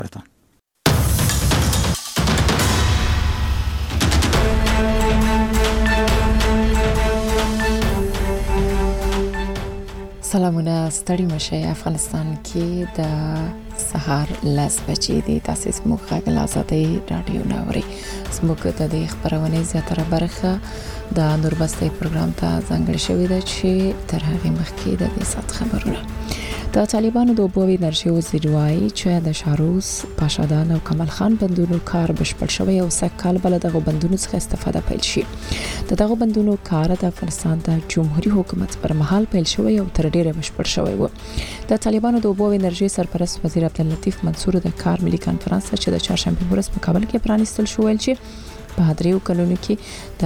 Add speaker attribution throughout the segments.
Speaker 1: برتان.
Speaker 2: سلامونه، ستړي مشه. افغانستان کې د سهار 10 بجې د تاسیس موخه غږ آزادۍ رادیو ناوري. زموږ د دې خبرونه زیاتره برخه د نوربستي پروګرام ته ځانګړې شوې ده چې تر هغه مخکې د دې سات خبرونه. د طالبانو د اوبو انرژي وزیر وایي چې د شاروس پاشادان او کمال خان بندونو کار بشپړ شوی او سکهال بل دغه بندونو څخه استفاده پیل شي. دغه بندونو کار د افغانستان د جمهوریت حکومت پر مهال پیل شوی او تر ډیره بشپړ شوی و. د طالبانو د اوبو انرژي سرپرست وزیر عبداللطیف منصور د کار ملي کانفرنس چې د چهارشنبه ورځ په کابل کې پرانیستل شو ویل چې په دریو کلونو کې د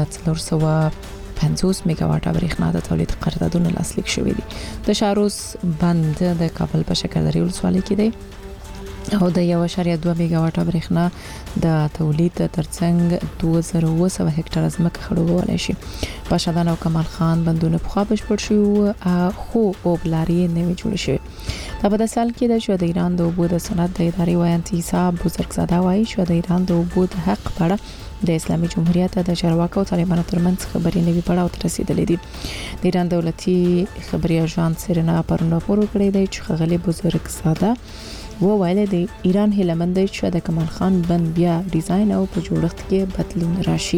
Speaker 2: 450 میگاواټه برېښنا د تولید قراردادونه لاسلیک شوې دي. د شاروس بند د کابل په شکردرې ولسوالۍ کې دی او د 1.2 میگاواټه برېښنا د تولید ترڅنګ 2700 هکټار ځمکه خړوبولای شي. پاشادان او کمال خان بندونه په خوا بشپړ شي خو اوبلاري نه وی جوړ شي. دا په سال کې د ایران د اوبو د صنعت د ادارې وایي حساب بزرګزاده وایي چې د ایران د اوبو د حق پړه د اسلامي جمهوریت د چارواکو او طالبانو ترمنځ خبرې نوي پړاو ته رسیدلې دي. د ایران دولتي خبري اژانس سرنا پرون راپور کړی دی چې خغلی بزرګزاده وویل د ایران هلمند چې د کمال خان بند بیا ډیزاین او په جوړښت کې بدلون راشي.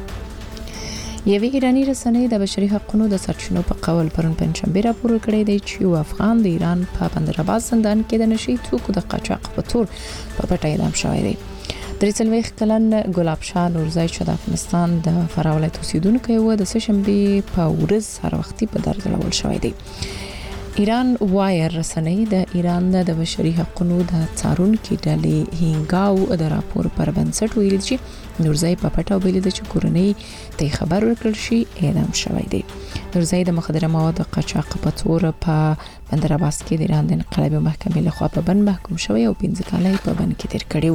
Speaker 2: یوه ایرانی رسنۍ د بشري حقوقو د سرچینو په قول پرون پنځشنبه راپور کړی دی چې یو افغان د ایران په بندرعباس زندان کې د نشي توکو د قاچاق په تور په پټه اعدام شوی دی. 33 کلن ګلاب شاه نورزای چې د افغانستان د فراه ولایت اوسیدونکی و د سهشنبه په ورځ هر وختي په درد لول شوی دی. ایران وایر رسنۍ د ایران د بشري حقوقو د څارونکو ډلې هینګاو د راپور پر بنسټ ویل چې نورزای په پټه ویل چې کورنۍ ته خبر ورکړل شي اعدام شوی دی. نورزای د مخدره موادو قاچاق په تور په بندرعباس کې د ایران د انقلابي محکمې لخوا په بند محکوم شوی او 15 کال په بند کې تیر کړی و.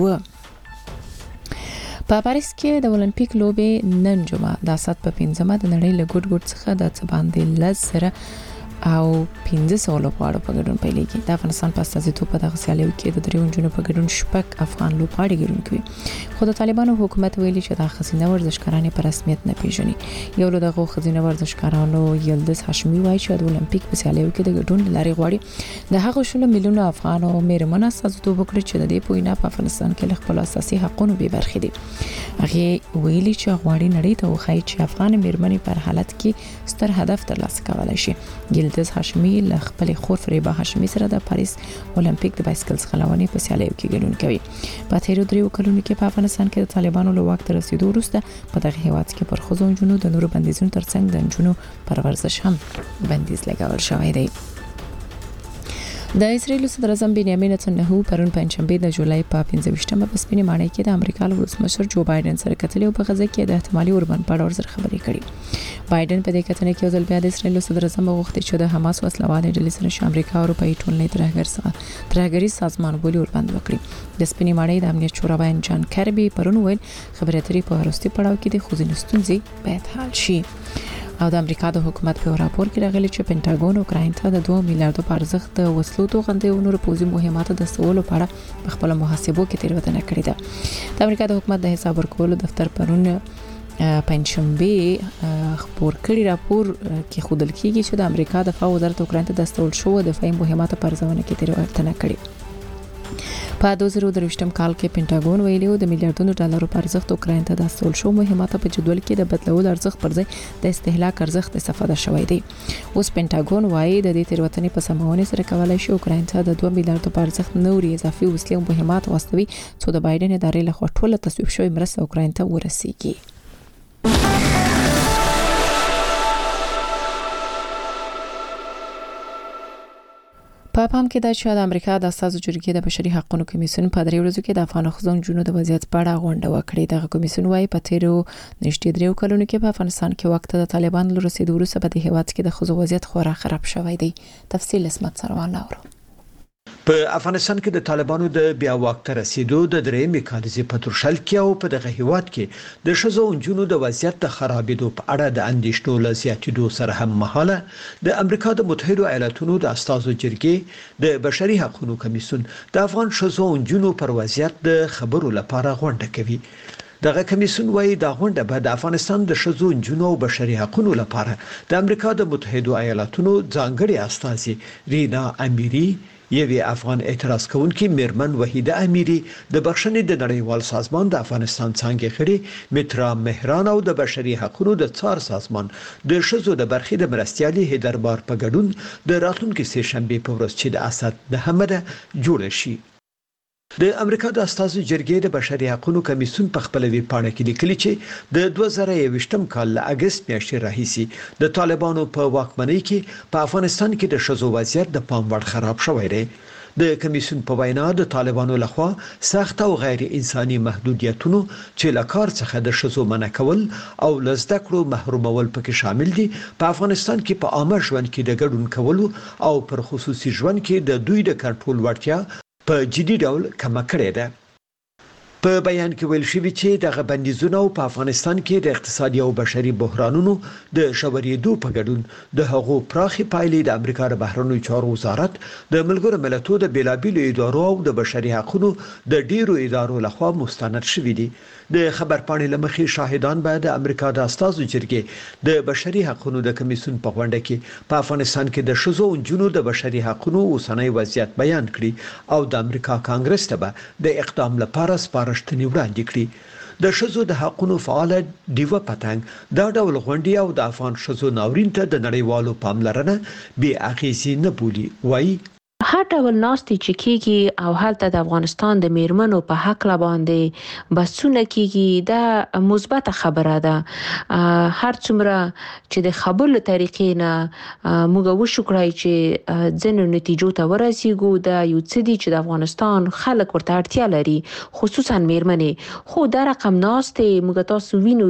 Speaker 2: په پاریس کې د اولمپیک لوبې نن جمعه د سات په 15مه د نړۍ له ګډ څخه د باندې لزر او 1500 لوبغاړو په ګډون پیلېږي. د افغانستان په استازیتوب په دغه سیالیو کې د دریو نجونو په ګډون شپږ افغان لوبغاړي ګډون کوي. خو د طالبانو حکومت ویلي چې د ښځینه ورزشکارانو په رسمیت نه پیژني. یو له دغه ښځینه ورزشکارانو یلدز هاشمي وایي چې د اولمپیک په سیالیو کې د ګډون لاري غواړي د هغه شول میلیونه افغان او میرمنو استازیتوب وکړي چې د دې پوینه په افغانستان کې خپل اساسي حقوقو به برخې دي. هغه ویلي چې غواړي نړۍ ته وښایي چې افغان میرمنې پر حالت کې ستر هدف ترلاسه کولای شي. یلدز هاشمي له خپل خور فریبا هاشمي سره د پاریس اولمپیک د بایسکل ځغلونې په سیالیو کې ګډون کوي. په تیرو دریو کلونو کې په افغانستان کې د طالبانو له واک ته رسیدو وروسته په دغه هیواد کې پر ښځو او نجونو د نورو بندیزونو ترڅنګ د نجونو پر ورزش هم بندیز لګول شوی دی. د اسرایل صدر اعظم بنیامین نتنیاهو پرون پنځشنبه د جولای په 15مه په سپینې ماڼۍ کې د امریکا له ولسمشر جو بایدن سره کتلې او په غزه کې د احتمالي اوربند په اړه ورسره خبرې کړې. بایدن په دې کتنې کې ځل بیا د اسرایل صدر اعظم غوښتي چې د حماس وسلوالې ډلې سره امریکا او اروپאי ټولنې ترهګری سازمان بولی اوربند وکړي. د سپینې ماڼۍ د امنیت شورا جان کربي پرون ویل خبرې اترې په وروستي پړاو کې د خوځینې ستونزې باید حل شي. او د امریکا د حکومت په راپور کې راغلي چې پینټاګون اوکراین ته د 2 میلیارډ په ارزښت د وسلو توغندې او نور پوځي مهمات د سوالو په اړه په خپل محاسبو کې تیروتنه کړې ده. د امریکا د حکومت د حساب ورکولو دفتر پرون پنځشنبه خبر کړی راپور کې خودل کېږي چې د امریکا د دفاع وزارت اوکراین ته د استول شو د دفاعي مهمات په ارزونه کې تیروتنه کړې. په 2023 کال کې پینټاګون ویلي د میلیارډونو ډالرو په ارزښت اوکراین ته د استول شو مهمات په جدول کې د بدلولو ارزښت پر ځای د استهلاک ارزښت استفاده شوی دی. اوس پینټاګون وایي د دې تیروتنې په سمونې سره کولای شي اوکراین ته د 2 میلیارډ په ارزښت نوري اضافي وسلې او مهمات واستوي چې د بایدن ادارې لخوا ټول تصویب شوی مرسته اوکراین ته ورسیږي. په پام کې دا چې د امریکا د اساسي جرګې د بشري حقوقو کمیسیون په درې ورځو کې د افغان ښځو د وضعیت په اړه غونډه وکړه. دغه کمیسیون وايي په تیرو نږدې 3 کلونو کې په افغانستان کې وخت د طالبانو له رسیدو وروسته په دې هیواد کې د ښځو وضعیت خورا خراب شوی دی. تفصیل اسمت سروان اورو.
Speaker 1: په افغانستان کې د طالبانو د بیا واک ته رسیدو د درېمې کالیزې په ترشل کې او په دغه هیواد کې د ښځو او نجونو د وضعیت د خرابېدو په اړه د اندېښنو له زیاتېدو سره هم مهاله د امریکا د متحده ایالاتونو د استازو جرګې د بشري حقوقو کمیسیون د افغان ښځو او نجونو پر وضعیت د خبرو لپاره غونډه کوي. دغه کمیسیون وايي دا غونډه به د افغانستان د ښځو نجونو او بشري حقوقو لپاره د امریکا د متحده ایالاتونو ځانګړي استازي رینا امیری یوه افغان اعتراض کوونکی میرمن وحیده امیری د بخښنې د نړیوال سازمان د افغانستان څنګه غړي مترا مهران او د بشري حقوقو د څار سازمان د ښځو د برخې د مرستيالي هیدربار په ګډون د راتلونکي سه شنبه په ورځ چې د اسد د حمله جوړ شي. د امریکا د استازو جرګې د بشري حقوقو کمیسیون په خپل ویب پاڼه کې لیکلي چې د 2021م کال له اگست میاشتې راهیسې د طالبانو په واکمنۍ کې په افغانستان کې د ښځو وضعیت د پام وړ خراب شوی دی. د کمیسیون په وینا د طالبانو لخوا سخت او غیر انساني محدودیتونو چې له کار څخه د ښځو منع کول او له زده کړو محرومول پکې شامل دي په افغانستان کې په عامه ژوند کې د ګډون کولو او پر خصوصي ژوند کې د دوی د کنټرول وړتیا په جدي ډول کم کړی ده. په بیان کې ویل شوی چې دغه بندیزونه په افغانستان کې د اقتصادي او بشري بحرانونو د شورېدو په ګډون د هغو پراخي پایلې د امریکا د بهرنیو چارو وزارت د ملګرو ملتونو د بیلابیلو ادارو او د بشري حقوقو د ډیرو ادارو لخوا مستند شوی دي. د خبر پاڼې لمخې شاهدان به د امریکا د استازو جرګې د بشري حقوقو د کمیسیون په غونډه کې په افغانستان کې د ښځو او نجونو د بشري حقوقو اوسنۍ وضعیت بیان کړي او د امریکا کانګرس ته به د اقدام لپاره سپارښتنې وړاندې کړي. د ښځو د حقوقو فعال دیوه پتنګ دا ډول غونډې او د افغان ښځو ناورین ته د نړیوالو پاملرنه بې اغېزې نه بولي. وایي
Speaker 3: هر ډول ناستې چې کیږي او هلته د افغانستان د میرمنو په حق لا باندې بحثونه کیږي دا مثبت خبره ده. هر څومره چې د خبرو طریقې نه موږ وشکرای چې ځینو نتیجو ته ورسیږو دا یو څه دي چې د افغانستان خلک ورته اړتیا لري خصوصا میرمنې. خو دا رقم ناستې موږ تاسو وینو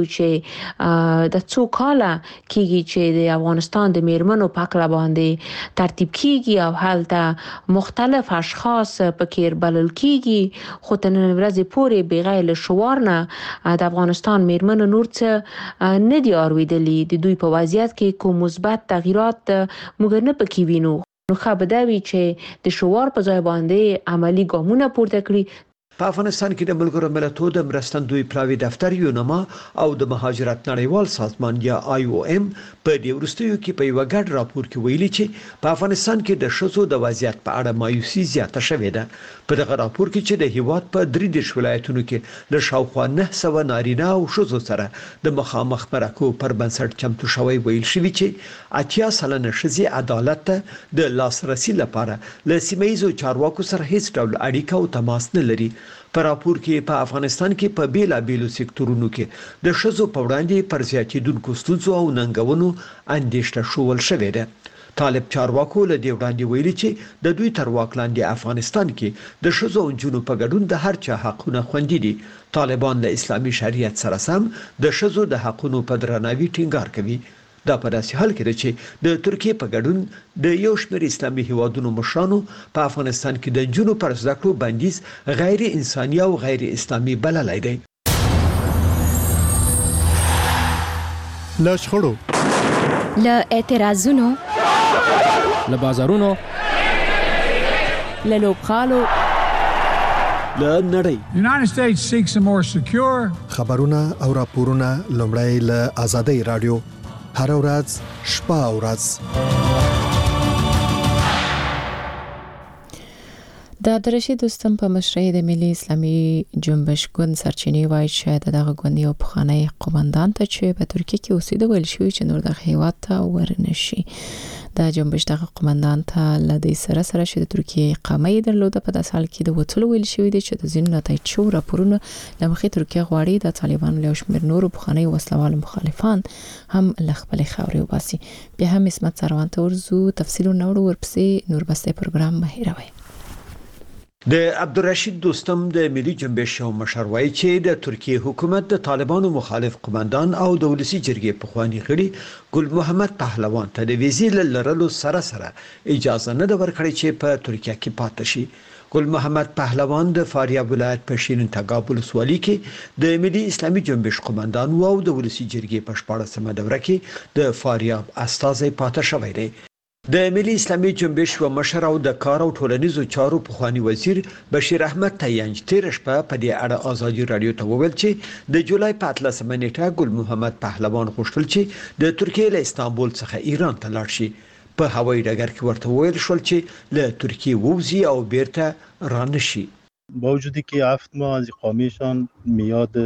Speaker 3: چې د څو کاله کیږي چې د افغانستان د میرمنو په حق لا باندې ترتیب کیږي او هلته مختلف اشخاص پکې بلل کیږي خو تر نن ورځې پورې بغیر له شعار نه د افغانستان میرمنو نور څه نه دي اوریدلي. د دوی په وضعیت کې کوم مثبت تغیرات موږ نه پکې وینو. نو خبردوي چې د شعار په ځای باندې عملی ګامونه پورته کړي.
Speaker 1: په افغانستان کې د ملګرو ملتونو د مرستندوی پلاوی دفتر یونما او د مهاجرت نړیوال سازمان یا IOM په دې وروستیو کې په یو ګډ راپور کې ویلي چې په افغانستان کې د ښځو د وضعیت په اړه مایوسي زیاته شوې ده. په دغه راپور کې چې د هیواد په 33 ولایتونو کې د شاوخوا 900 نارینه او ښځو سره د مخامخ مرکو پر بنسټ چمتو شوی ویل شوی چې 80% ښځې عدالت ته د لاسرسي لپاره له سیمایي چارواکو سره هیڅ ډول اړیکه او تماس نه لري. په راپور کې په افغانستان کې په بیلابیلو سکتورونو کې د ښځو په وړاندې پر زیاتېدونکو ستونزو او ننګونو اندېښنه شول شوې ده. طالب چارواکو له دې وړاندې ویلي چې د دوی تر واک لاندې افغانستان کې د ښځو او نجونو په ګډون د هر چا حقونه خوندي دي. طالبان له اسلامي شریعت سره سم د ښځو د حقونو په درناوي ټینګار کوي. دا په داسې حال کې ده چې د ترکیه په ګډون د یو شمېر اسلامي هیوادونو مشرانو په افغانستان کې د نجونو پر زده کړو بندیز غیر انساني او غیر اسلامي بللی دی.
Speaker 4: له شخړو،
Speaker 5: له اعتراضونو،
Speaker 6: له بازارونو،
Speaker 5: له لوبغالو،
Speaker 1: له نړۍ
Speaker 7: United States seeks a more secure
Speaker 4: خبرونه او راپورونه لومړی له آزادۍ رادیو هر ورځ شپه او ورځ.
Speaker 2: د عبدالرشید دوستم په مشرۍ د ملي اسلامي جنبش ګوند سرچینې وایي چې دغه ګوند یو پخوانی قومندان ته چې په ترکیه کې اوسېده ویل شوی چې نور دغه هیواد ته ورنشي. د جنبش دغه قومندان ته له دې سره چې د ترکیه اقامه یې درلوده په داسې حال کې د وټلو ویل شوی دی چې د ځینو نتایج شو راپورونه له مخې ترکیه غواړي د طالبانو له شمېر نورو پخوانی وسلوال مخالفان هم له خپلې خاورې وباسي. بیا هم اسمت سروان ته ورځو تفصیل نور ورپسې نور بسته پروګرام مهیروي.
Speaker 1: د عبدالرشید دوستم د ملي جنبش او مشر وایي چې د ترکیه حکومت د طالبانو مخالف قومندان او د ولسی جرګې پخوانی غړي ګل محمد پهلوان ته د ویزې لرلو سره اجازه نه ورکړي چې په ترکیه کې پاتې شي. ګل محمد پهلوان د فاریاب ولایت په شیرین تګاب ولسوالۍ کې د ملي اسلامي جنبش قومندان او د ولسی جرګې په 14مه دوره کې د فاریاب استازي پاتې شوی دی. د ملي اسلامي جنبش و مشر او د کار او ټولنیزو چارو پخوانی وزیر بشیر احمد تینج تیر شپه په دې اړه ازادي رادیو ته وویل چې د جولای په 13مه نیټه ګل محمد پهلوان غوښتل چې د ترکیه له استانبول څخه ایران ته لاړ شي. په هوایي ډګر کې ورته وویل شول چې له ترکیه ووزي او بیرته رانشي.
Speaker 8: با وجودی که 7 ماه از اقامهشان میاد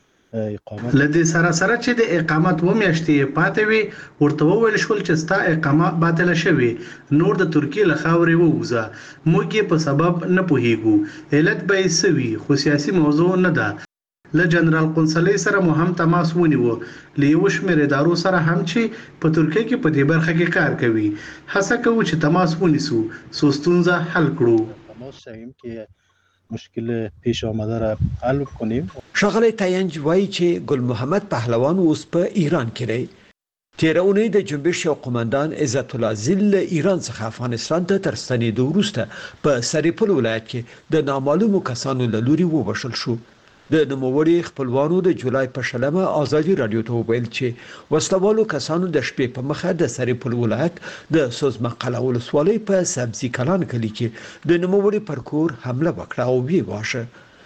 Speaker 8: اقامت
Speaker 9: لدی سره چې د اقامت و میاشتې پاتې وي ورته وویل شول چې ستا اقامه باطل شوی نور د ترکیه له خاورې ووزه موږ په سبب نه پوهیږو علت به سوي خو سیاسي موضوع نه ده. له جنرال قنصلۍ سره مو هم تماس ونیو له یو شمېر ادارو سره هم چې په ترکیه کې په دې برخه کې کار کوي هڅه کوو چې تماس ونیسو څو ستونزه حل کړو.
Speaker 8: تماس شویم که مشکل پیش آمده را حل کنیم.
Speaker 1: ښاغلی تینج وایي چې ګل محمد پهلوان اوس په ایران کې دی. تیر اونۍ د جنبش او قومندان عزت الله زل ایران څخه افغانستان ته تر ستنېدو وروسته په سرپل ولایت کې د نامعلومو کسانو له لوري ووژل شو. د نوموړي خپلوانو د جولای په 14مه ازادي رادیو ته ویل چې وسلوالو کسانو د شپې په مخه د سرپل ولایت د سوزمقله ولسوالۍ په سبزي کلان کلی کې د نوموړي پر کور حمله وکړه او وی واشه.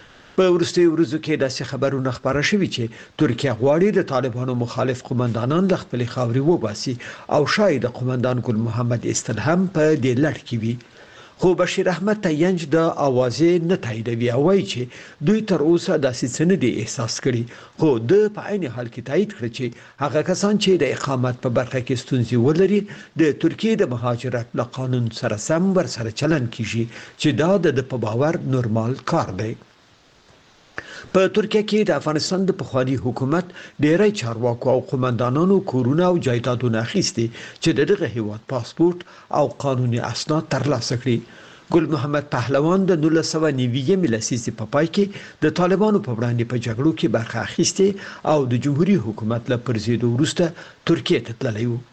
Speaker 1: په وروستیو ورځو کې داسې خبرونه خبره شوي چې ترکیه غواړي د طالبانو مخالف قومندانان له خپلې خاورې وباسي او شاید قومندان ګل محمد استل هم په دې لړ کې وي. خو بشیر احمد تینج د اوازې نه تاییدوي او وایي چې دوی تر اوسه داسې څه نه دي احساس کړي خو د په عین حال کې تایید کړ چې هغه کسان چې د اقامت په برخه کې ستونزې ولري د ترکیه د مهاجرت له قانون سره سم ورسره چلن کیږي چې دا د په باور نورمال کار دی. په ترکیه کې د افغانستان د پخوانی حکومت ډیری چارواکو او قومندانانو کورونه او جایدادونه اخیستي چې دغه هیواد پاسپورت او قانوني اسناد ترلاسه کړي. ګل محمد پهلوان د 1990 لسیزې په پای کې د طالبانو په وړاندې په جګړو کې برخه اخیستي او د جمهوریت حکومت له پرځېدو وروسته ترکیه ته تللی و.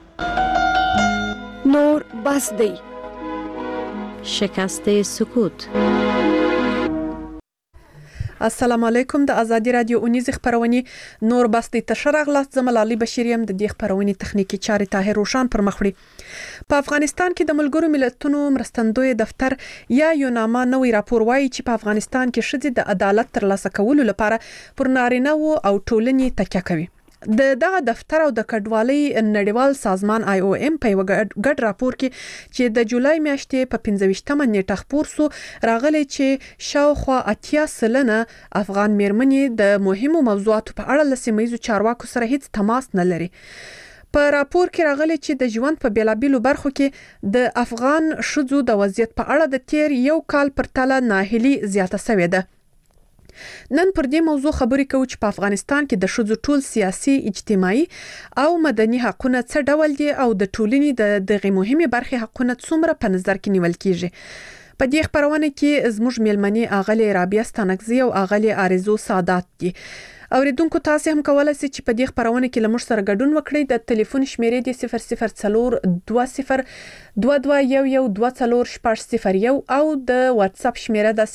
Speaker 5: نور بس دی
Speaker 3: شکست سکوت.
Speaker 10: السلام علیکم. د ازادي رادیو اونیز خبرونه نور بس د تشرغلاست زملالي بشریم د دې خبرونه تخنیکی چاري طاهر روشان پر مخړي. په افغانستان کې د ملګرو ملتونو مرستندوی دفتر یا یوناما نوې راپور وایي چې په افغانستان کې شذ د عدالت ترلاسه کولو لپاره پر نارینه او ټولنې تکیه کوي. دغه دفتر او د کډوالۍ نړیوال سازمان IOM په یو ګډ راپور کې چې د جولای میاشتې په 15مه نیټه خپور سو راغلی چې شاوخوا 80% افغان میرمنې د مهمو موضوعاتو په اړه له سیمه‌ییزو چارواکو سره هیڅ تماس نه لري. په راپور کې راغلی چې د ژوند په بیلابیلو برخو کې د افغان ښځو د وضعیت په اړه د تیر یو کال پرتله ناهیلي زیاته شوې ده. نن پر دې موضوع خبرې کوو چې په افغانستان کې د ښځو ټول سیاسي، اجتماعي او مدني حقونه څه ډول دي او د ټولنې د دغه مهمه برخې حقونه څومره په نظر کې نیول کیږي. په دې خبرونه کې زموږ میلمنې اغلې رابعه ستانکزی او اغلې آرزو سعادت دي. اوریدونکو تاسو هم کولای شئ چې په دې خبرونه کې لمر سره ګډون وکړئ. د ټلیفون شمیرې د 0042 221124 او د واتس اپ شمیره د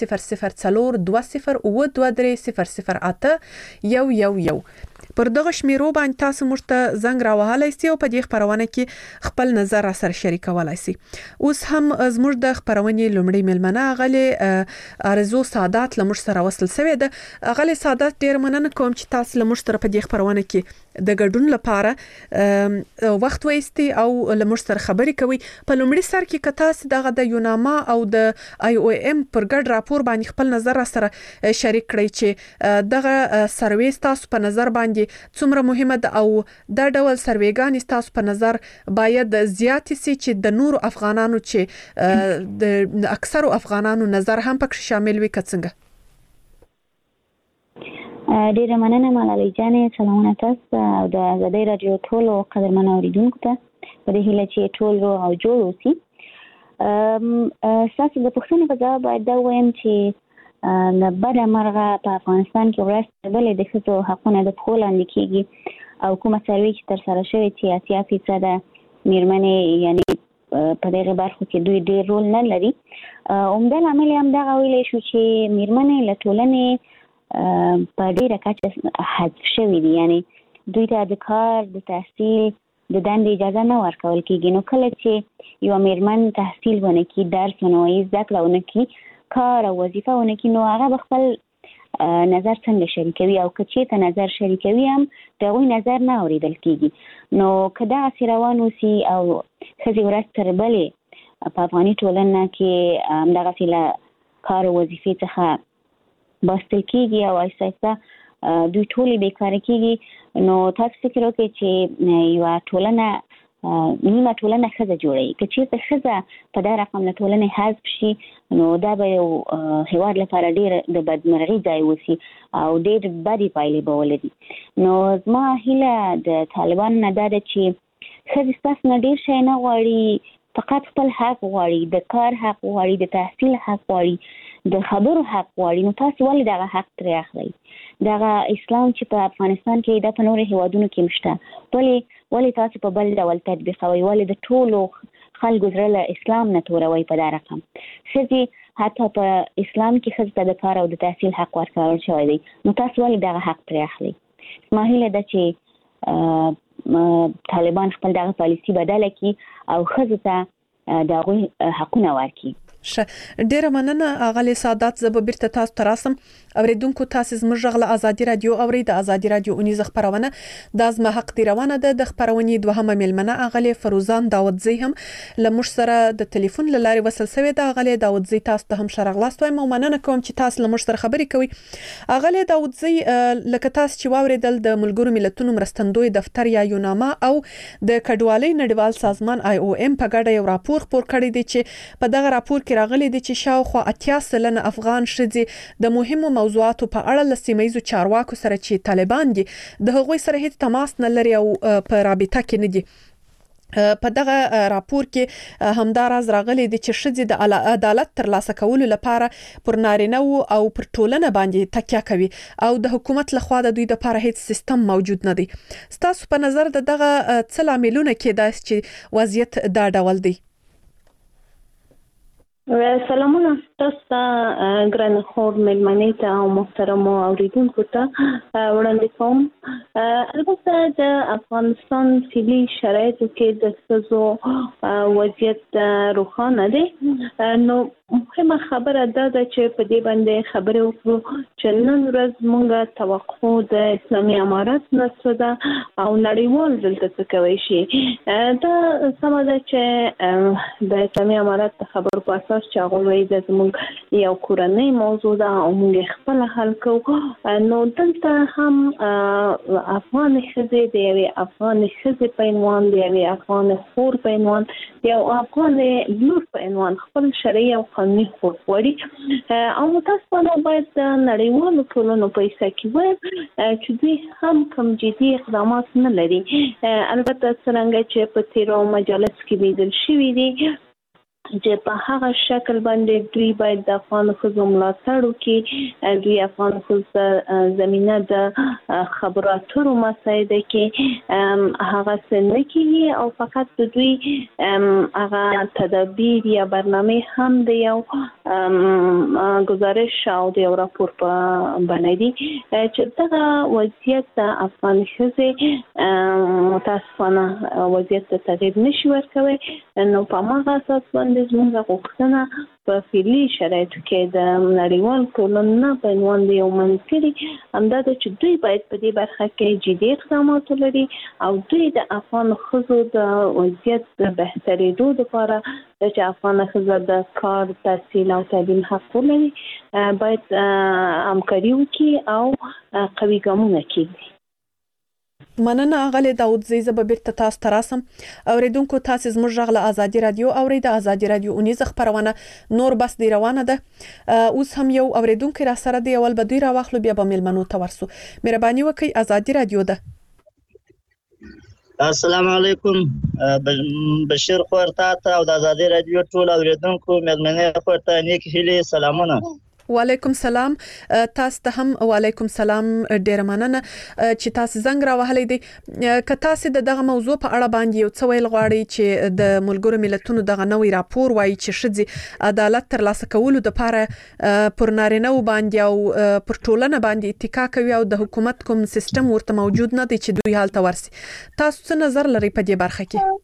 Speaker 10: 0020223008 پر دغه شمیرو باندې تاسو موږ ته زنګ راوهلای شئ او په دې خبرونه کې خپل نظر سره شریکولای شئ. اوس هم زموږ د خبرونې لومړی ملمنه غلې آرزو سعادت لمر سره وصل شوې ده. غلې سعادت ډیر مننه کوم چې تاسو لمر سره په دې خبرونه کې د ګډون لپاره وخت وایستي او لمر سره خبرې کوي. په لومړي سر کې کتاس دغه د یوناما او د IOM پر ګډ راپور باندې خپل نظر سره شریک کړئ چې دغه سروې تاسو په نظر باندې څومره مهمه ده او دا ډول سروېګان تاسو په نظر باید زیات سي چې د نور افغانانو چې د اکثر افغانانو نظر هم پکې شامل وي کڅنګه.
Speaker 11: ډیره مننه ملالۍ جانې. سلامونه تاسو او د آزادۍ رادیو ټولو قدرمن اوریدونکو ته. په دې هیله چې ټول روغ او جوړ اوسئ. ساسي د پښتنې په ځواب باید دا وایم چې د بده مرغه په افغانستان کې ورځ بلې د ښځو حقونه د پښو لاندې کیږي او کومه سروې چې ترسره شوې چې 80% میرمنې یعنی په دغه برخو کې دوی ډېر رول نه لري. عمده لامل هم دغه ویلی شو چې میرمنې له ټولنې په ډېره کچه حذف شوي دي، یعنی دوی ته د کار د تحصیل د دندې اجازه نه ورکول کېږي. نو کله چې یوه میرمن تحصیل ونه کړي، درس ونه وایي، زده کړه ونه کړي، کار او وظیفه ونه کړي، نو هغه به خپل نظر څنګه شریکوي او که چېرته نظر شریکوي هم د هغوی نظر نه اورېدل کېږي. نو که دغسې روان اوسي او ښځې ورځ تر بلې په افغاني ټولنه کې همدغسې له کار او وظیفې څخه باسطل کېږي او آهسته آهسته دوی ټولې بیکاره کېږي، نو تاسو فکر وکړئ چې یوه ټولنه نیمه ټولنه ښځه جوړوي. که چېرته ښځه په دا رقم له ټولنې حذف شي نو دا به یو هېواد لپاره ډېر د بدمرغي ځای اوسي او ډېر بدې پایلې به ولري. نو زما هیله د طالبانو نه دا ده چې ښځې ستاسو نه ډېر شی نه غواړي، فقط خپل حق غواړي، د کار حق غواړي، د تحصیل حق غواړي، د خبرو حق غواړي. نو تاسو ولې دغه حق ترې اخلئ؟ دغه اسلام چې په افغانستان کې دا په نورو هیوادونو کې مشته، ولې تاسو په بل ډول تطبیقوئ؟ ولې د ټولو خلکو زړه له اسلام نه توروئ په دا رقم؟ ښځې حتی په اسلام کې ښځو ته د کار او د تحصیل حق ورکول شوی دی، نو تاسو ولې دغه حق پرې اخلئ؟ زما هیله ده چې طالبان خپل دغه پالیسي بدله کړي او ښځو ته د هغوی حقونه ورکړي.
Speaker 10: ډیره مننه اغلی سعادت. زه به بیرته تاسو ته راسم. اوریدونکو تاسو زموږ غږ له ازادي رادیو اوري. د ازادي رادیو اونیز خبرونه د ازمه حق دی روانه ده. د خبرونې دوهمه ملمنه اغلی فروزان داودزی هم لمش سره د ټلیفون لاري وصل شوی ده. اغلی داودزی تاسو ته هم شرغلاست وایم او مننه کوم چې تاسو لمش سره خبرې کوي. اغلی داودزی لکه تاسو چې واوریدل د ملګرو ملتونو مرستندوی دفتر یا یوناما او د کډوالۍ نړیوال سازمان IOM په ګډه یو راپور خپور کړی دی چې په دغه راپور کې راغلي دي چې شاوخوا 80% افغان ښځې د مهمو موضوعاتو په اړه له سیمه‌ییزو چارواکو سره چې طالبان دي د هغوی سره هیڅ تماس نه لري او په رابطه کې نه دي. په دغه راپور کې همداراز راغلي دي چې ښځې د عدالت ترلاسه کولو لپاره پر نارینه او پر ټولنه باندې تکیه کوي او د حکومت لخوا د دوی لپاره هیڅ سیستم موجود نه دی. ستاسو په نظر دغه څه لاملونه کېدای چې وضعیت دا ډول دی؟
Speaker 12: سلامونه تاسو ته ګران خور مېلمنې ته او محترمو اوریدونکو ته وړاندې کوم. البته د افغانستان فعلي شرایطو کې د ښځو وضعیت روښانه دی. نو مهمه خبره دا ده چې په دې باندې خبرې وکړو چې نن ورځ موږ توقع د اسلامي امارت نه څه ده او نړیوال دلته څه کوي شي. دا سمه ده چې د اسلامي امارت د خبرو په اساس چې هغه وایي د زموږ یو کورنۍ موضوع ده او موږ خپل حل کوو. نو دلته هم افغان ښځې د یوې افغان ښځې په عنوان، د یوې افغان خور په عنوان، د یو افغان لور په عنوان خپل شرعي او قانوني حقوق غواړي او متاسفانه باید د نړیوالو ټولنو په حصه کې وایم چې دوی هم کوم جدي اقدامات نه لري. البته څرنګه چې په تیرو مجالس کې لیدل شوي دي چې په هغه شکل باندې دوی باید د افغان ښځو ملاتړ وکړي، دوی افغان ښځو زمینه د خبرو اترو مسایده کې هغه څه نه کوي او فقط د دوی هغه تدابیر یا برنامه هم د یو گزارش او د یو راپور په بڼه دي چې دغه وضعیت د افغان ښځې متاسفانه وضعیت ته تغییر نشي ورکوي. نو په هغه اساس باندې زموږ غوښتنه په فعلي شرایطو کې د نړیوال ټولنې په عنوان د یو منځګړي همدا ده چې دوی باید په دې برخه کې جدي اقدامات ولري او دوی د افغان ښځو د وضعیت د بهترېدو لپاره چې افغان ښځه د کار، تحصیل او تعلیم حق ولري باید همکاري وکړي او قوي ګامونه کېږدي.
Speaker 10: مننه اغلی داودزی. زه به بیرته تاسو ته راسم. اوریدونکو تاسو زموږ غږ له ازادي رادیو اوري. د ازادي رادیو اونیز خبرونه نور بس دی روانه ده. اوس هم یو اوریدونکو را سره دی، اول به دوی راوخلو بیا به ملمنو ته ورسو. مهرباني وکړئ، ازادي رادیو ده.
Speaker 13: السلام علیکم بشیر خورتا ته او د آزادۍ رادیو ټول اوریدونکو مېلمنې خورتا نیک هیلې سلامونه.
Speaker 10: وعلیکم سلام. تاسو ته هم وعلیکم سلام. ډیر مننه چې تاسو زنګ راوهلې دي. که تاسو دغه موضوع په اړه باندې یو څه ویل غواړئ چې د ملګرو ملتونو دغه نوې راپور وایي چې ښځې عدالت ترلاسه کولو لپاره پر نارینه باندې او پر ټولنه باندې اتکا کوي او د حکومت کوم سیستم ورته موجود نه دی چې دوی حالت ورسي. تاسو څه نظر لرئ په دې برخه کې؟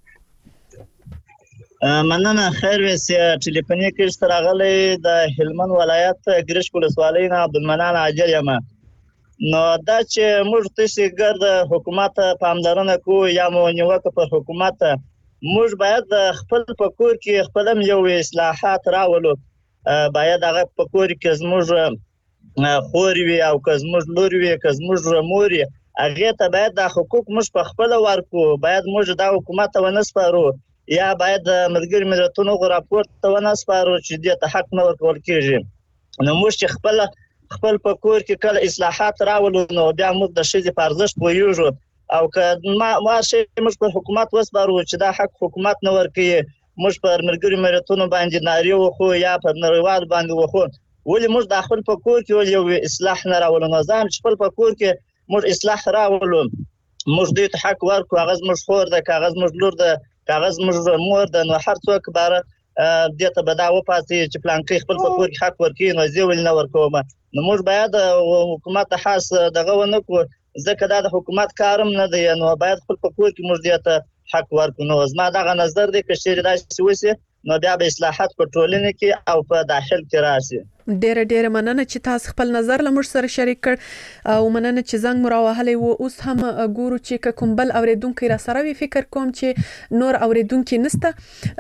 Speaker 13: مننه. خیر وسه ټلیفوني کې ستراغلي د هلمند ولایت ګرش ولسوالۍ نه عبدالمنان عاجل یم. نو دا چې موږ تاسو ګرد حکومت پاملرنه کو یا مو نیوکه پر حکومت موږ باید خپل پکور کې خپل یو اصلاحات راولو. باید هغه پکور کې زموږ خور وي او که زموږ لور وي که زموږ مور وي هغه ته باید د حقوق موږ په خپل ورکو. باید موږ د حکومت ونسپارو یا باید ملګری ملتونو راپور ته ونسپارو چې دې ته حق نه ورکول کیږي. نو موږ چې خپل په کور کې کله اصلاحات راولو نو بیا موږ د ښځې په ارزښت پوهیږو او که ما شي موږ په حکومت وسپارو چې دا حق حکومت نه ورکوي موږ پر ملګری ملتونو باندې نارې وخو یا پر نړیوال باندې وخو ولې موږ د خپل په کور کې یو اصلاح نه راولو. نو ځان خپل په کور کې موږ اصلاح راولو موږ دې ته حق ورکو. هغه موږ خور ده کاغذ موږ لور ده کاغذ موږ مور ده. نو هر څوک بار دې ته بدا و پاتې چې پلانکې خپل په کور کې حق ورکړي نو زه ول نه ورکوم. نو موږ باید حکومت خاص دغه ونه کو ځکه دا د حکومت کارم نه دی. نو باید خپل په کور کې موږ دې ته حق ورکو. نو زما دغه نظر دی چې شری داسې وسی نو بیا به اصلاحات په ټولنه کې او په داخل کې راشي.
Speaker 10: ډیر مننه چې تاسو خپل نظر لمر سره شریک کړ او مننه چې زنګ مراوهلې و. اوس هم ګورو چې کوم بل اوریدونکو را سره وی فکر کوم چې نور اوریدونکو نسته.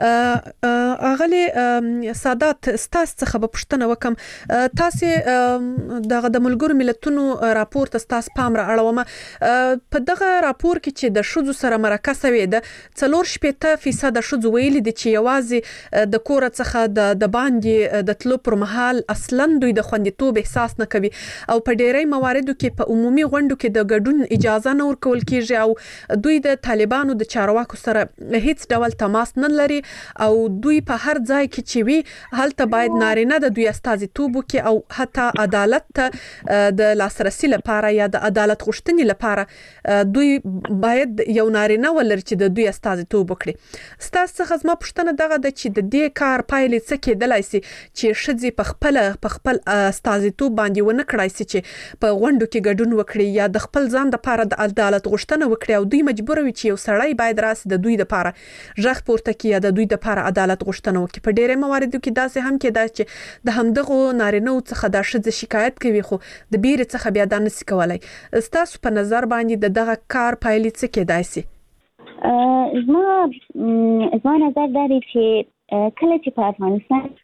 Speaker 10: اغلی سادات ستاسو څخه به پوښتنه وکم. تاسو دغه د ملګرو ملتونو راپور تاسو پام را اړوم. په دغه راپور کې چې د شذو سره مرکه سوي ده 4.8% شذو ویلي دي چې یوازې د کور څخه د باندې د تلو پر مهال اصلا دوی د خوندیتوب احساس نه کوي او په ډیری مواردو کې په عمومي غونډو کې د ګډون اجازه نه ورکول کیږي او دوی د طالبانو د چارواکو سره هیڅ ډول تماس نه لري او دوی په هر ځای کې چې وي هلته باید نارینه د دوی استازیتوب وکړي او حتی عدالت د لاسرسي لپاره یا د عدالت غوښتنې لپاره دوی باید یو نارینه ولري چې د دوی استازیتوب وکړي. ستاسو څخه زما پوښتنه دغه ده چې د دې کار پایلې څه کېدلای شي چې ښځې په خپل استازیتوب باندې ونه کړای شي چې په غونډو کې ګډون وکړي یا د خپل ځان لپاره د عدالت غوښتنه وکړي او دوی مجبور وي چې یو سړی باید راسي د دوی لپاره ژغ پورته کړي یا د دوی لپاره عدالت غوښتنه وکړي. په ډیره مواردو کې داسې هم کېدای چې د همدغه نارینه څخه د ښځې شکایت کوي خو د بیره څخه بیا د نس کولای. ستاسو په نظر باندې دغه کار پایلې څه کېدای شي؟
Speaker 11: زما نظر دا دی چې کله چې په افغانستان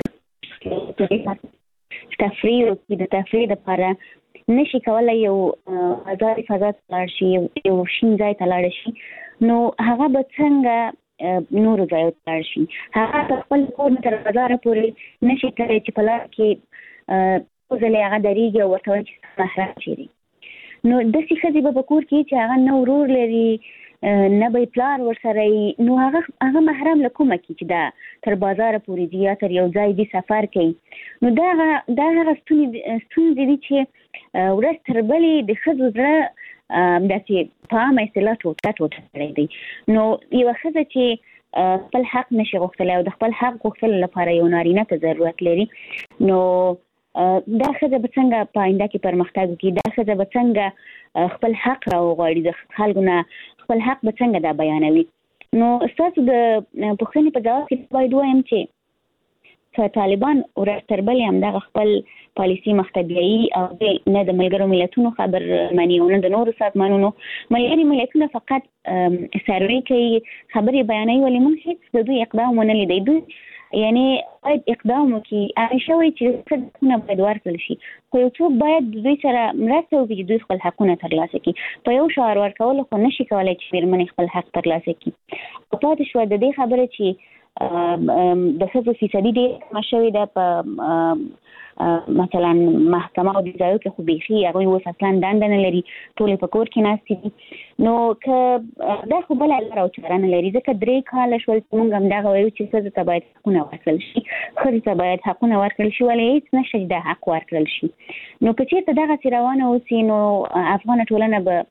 Speaker 11: تفریح او د تفریح لپاره نشي کولای یو آزاد فضا لاړ شي یو شین ځای ته لاړ شي نو هغه به څنګه نور ځای ته لاړ شي. هغه خپل کور تر بازار پورې نشي کولای چې په لار کې ځلې هغه درېږي او ورته چې محرم شي. نو د څه به په کور کې چې هغه نو ورور لري نه به پلار ورسره نو هغه محرم لکومه کی چې دا تر بازار پورې دی یا تر یو ځای دی سفر کوي. نو دا هغه ستونزې دي چې ورځ تر بلې د ښځو زړه داسې په عامه اصطلاح ټوټه کړی دی. نو یوه ښځه چې خپل حق نشي غوښتلی او د خپل حق غوښتلو لپاره یو نارینه ته ضرورت لري نو دا ښځه به څنګه په آینده کې پرمختګ وکړي؟ دا ښځه به څنګه خپل حق راوغواړي؟ د خلکو نه خپل حق به څنګه دا بیانوي؟ نو ستاسو د پوښتنې په جواب کې باید ووایم چې که طالبان ورځ تر بلې همدغه خپل پالیسي مخته بیایي او نه د ملګرو ملتونو خبر مني او نه د نورو سازمانونو ملګري ملتونه فقط سروې کوي خبرې بیانوي ولې موږ هیڅ د دوی اقدام ونه لیدی. دوی یعنی باید اقدام وکړي. همیشه وایي چې حقونه باید ورکړل شي خو یو څوک باید د دوی سره مرسته وکړي چې دوی خپل حقونه ترلاسه کړي. په یو شعار ورکولو خو نشي کولی چې مېرمنې خپل حق ترلاسه کړي. او پاتې شوه د دې خبره چې د ښځو فیصدي ډېره کمه شوې ده په مثلا محکمه او د ځایو کې خو بیخي هغوی اوس اصلا دنده نه لري، ټولې په کور کې ناستې دي. نو که دا خو بله لاره او چاره نه لري، ځکه 3 کاله شول چې موږ همدغه وایو چې ښځو ته باید حقونه ورکړل شي، ښځو ته باید حقونه ورکړل شي، ولې هېڅ نشته چې دا حق ورکړل شي. نو که چېرته دغسې روانه اوسي نو افغانه ټولنه به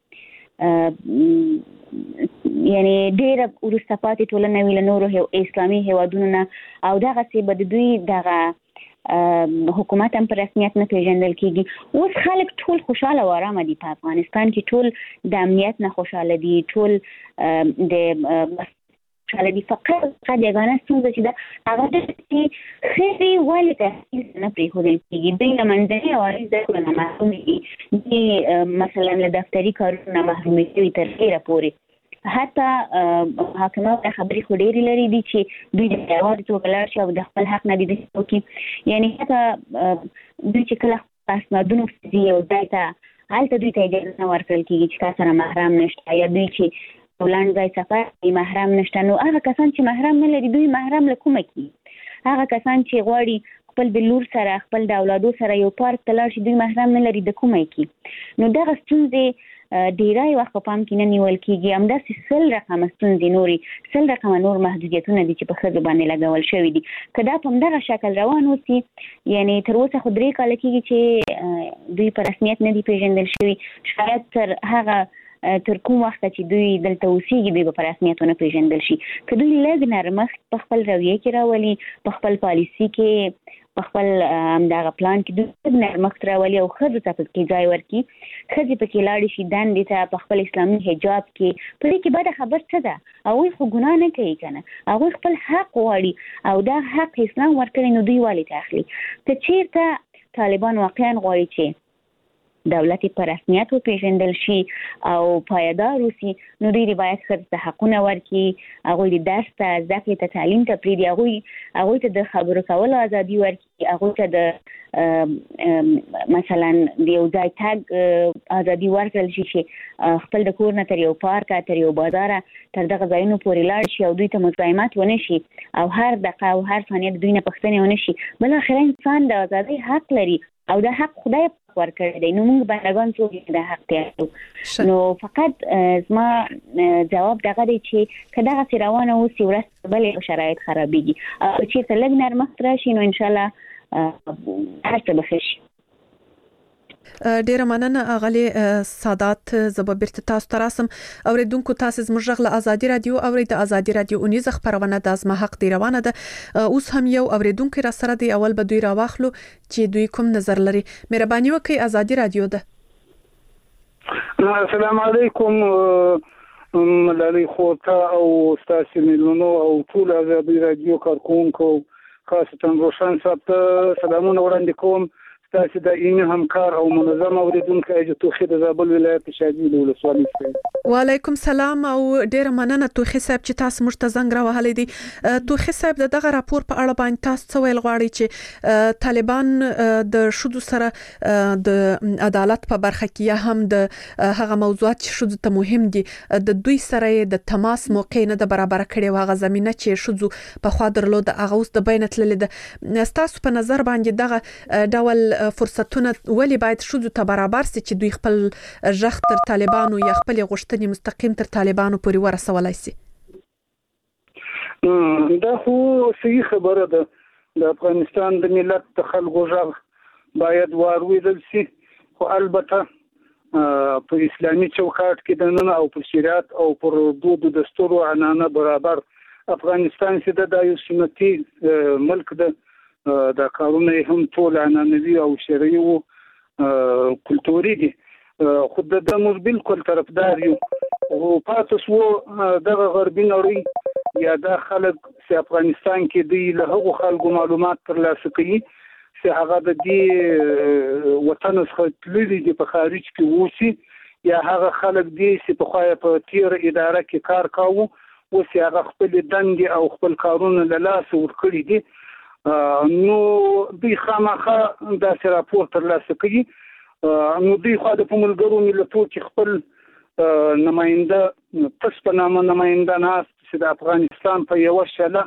Speaker 11: یعنی ډېره وروسته پاتې ټولنه وي له نورو اسلامي هیوادونو نه، او دغسې به د دوی دغه حکومت هم په رسمیت نه پیژندل کېږي. اوس خلک ټول خوشحاله او آرامه دي په افغانستان کې، ټول د امنیت نه خوشحاله دي، ټول د خوشحاله دي. فقط یګانه ستونزه چې ده هغه ده چې ښځې ولې تحصیل نه پرېښودل کېږي، دوی له منځني عوایدو زده کړو نه محرومې دي، دوی مثلا له دفتري کارونو نه محرومې شوي تر ډېره پورې. حتی حاکمان دا خبرې خو ډېرې لري دي چې دوی د یوازې توګه لاړ شي او د خپل حق نه دي دفاع وکړي. یعنې حتی دوی چې کله اسنادونو ځي یو ځای ته، هلته دوی ته اجازه نه ورکړل کېږي چې تا سره محرم نشته، یا دوی چې ولنډ ځای سفر کوي محرم نشته. نو هغه کسان چې محرم نه لري، دوی محرم له کومه کېږي؟ هغه کسان چې غواړي خپل د لور سره خپل د اولادو سره یو پارک ته لاړ شي، دوی محرم نه لري، د کومه کېږي؟ نو دغه ستونزې ډیری وخت په پام کې نه نیول کېږي. همداسې 100 رقمه ستونزې نورې 100 رقمه نور محدودیتونه دي چې په ښځو باندې لګول شوي دي. که دا په همدغه شکل روان اوسي، یعنی تر اوسه خو 3 کاله کېږي چې دوی په رسمیت نه دي پیژندل شوي، شاید تر کوم وخت چې دوی دلته اوسېږي دوی به په رسمیت ونه پیژندل شي. که دوی لږ نرمښت په خپل رویه کې راولي، په خپل پالیسي کې، په خپل همدغه پلان کې دوی نرمښت راولي او ښځو ته پکې ځای ورکړي، ښځې پکې لاړې شي دندې ته په خپل اسلامي حجاب کې. په دې کې بده خبر څه ده؟ هغوی خو ګناه نه کوي که نه، هغوی خپل حق غواړي او دا حق اسلام ورکړی، نو دوی ولې ته اخلي؟ که چېرته طالبان واقعا غواړي چې دولت په رسمیت وپیژندل شي او پایدار اوسي، نو دوی باید ښځو ته حقونه ورکړي، هغوی د درس ته، زده کړې ته، تعلیم ته پرېږدي، هغوی ته د خبرو کولو ازادي ورکړي، هغوی ته د مثلا د یو ځای تګ ازادي ورکړل شي چې خپل د کور نه تر یو پارکه، تر یو بازاره، تر دغه ځایونو پورې لاړ شي او دوی ته مزاحمت ونه شي او هر دقیقه او هر ثانیه د دوی نه پوښتنې ونه شي. بالاخره انسان د ازادۍ حق لري او دا حق خدای ورکړی دی، نو موږ بندګان څوک یې دا حق تیارو. نو فقط زما جواب دغه دی چې که دغسې روانه اوسي ورځ بلې شرایط خرابېږي، او چېرته لږ نرمښت راشي نو انشاءالله هر څه به ښه شي.
Speaker 10: ډیره مننه اغلی سادات. زه به بیرته تاسو ته راسم. اوریدونکو تاسو زموږ غږ له ازادي رادیو اورئ. د ازادي رادیو اونیزه خبرونه د ازما حق دی روانه ده. اوس هم یو اوریدونکو را سره دی، اول به دوی راواخلو چې دوی کوم نظر لري. مهرباني وکړئ، ازادي رادیو ده.
Speaker 14: السلام علیکم ملالي خوتا او استاد میلونو او ټول ازادي رادیو کارکونکو، خاصه روشن صاحب ته سلامونه وړاندې کوم. تاسو د این همکار او منظم اوریدونکو اجازه توخې د زابل ولایت شادي ولسوالۍ څخه.
Speaker 10: وعلیکم سلام او ډیر مننه توخې صاحب چې تاسو موږ ته زنګ راوهلې دي. توخې صاحب دغه راپور په اړه باندې تاسو څه ویل غواړئ چې طالبان د شذو سره د عدالت په برخه کې یا هم د هغه موضوعات چې شذو ته مهم دي د دوی سره د تماس موقع نه د برابر کړي واغه زمينه چې شذو په خوا درلود هغه اوس د بینت لیدل. تاسو په نظر باندې دغه ډول فرصتونه ولی باید شذو ته برابر سي چې دوی خپل ژغ تر طالبانو یا خپل غوښتنې مستقیم تر طالبانو پورې ورسولای سي؟
Speaker 14: دا خو صحیح خبره ده. د افغانستان د ملت د خلکو ژغ باید واورېدل سي، خو البته په اسلامي چوکاټ کې د نن او په شریعت او پر دود دستور او عنانه برابر افغانستان چې د یو سنتي ملک ده، دا کارونه هم ټول عنعنوي او شرعي او کلتوري دي، خو د موږ بالکل طرفدار یو. او پاتې شو دغه غربي نړۍ یا د خلک چې افغانستان کې دی له هغو خلکو معلومات ترلاسه کوي چې هغه د دې وطن څخه تللي دي په خارج کې اوسي، یا هغه خلک دي چې په خوا په تیر اداره کې کار کاوه اوس هغه خپل دندې او خپل کارونه له لاسه ورکړي دي. نو دوی خامخا داسې راپور ترلاسه کوي. نو دوی خو د ملګرو ملتونو کې خپل نماینده تاسو په نامه نماینده ناست چې د افغانستان په یو شله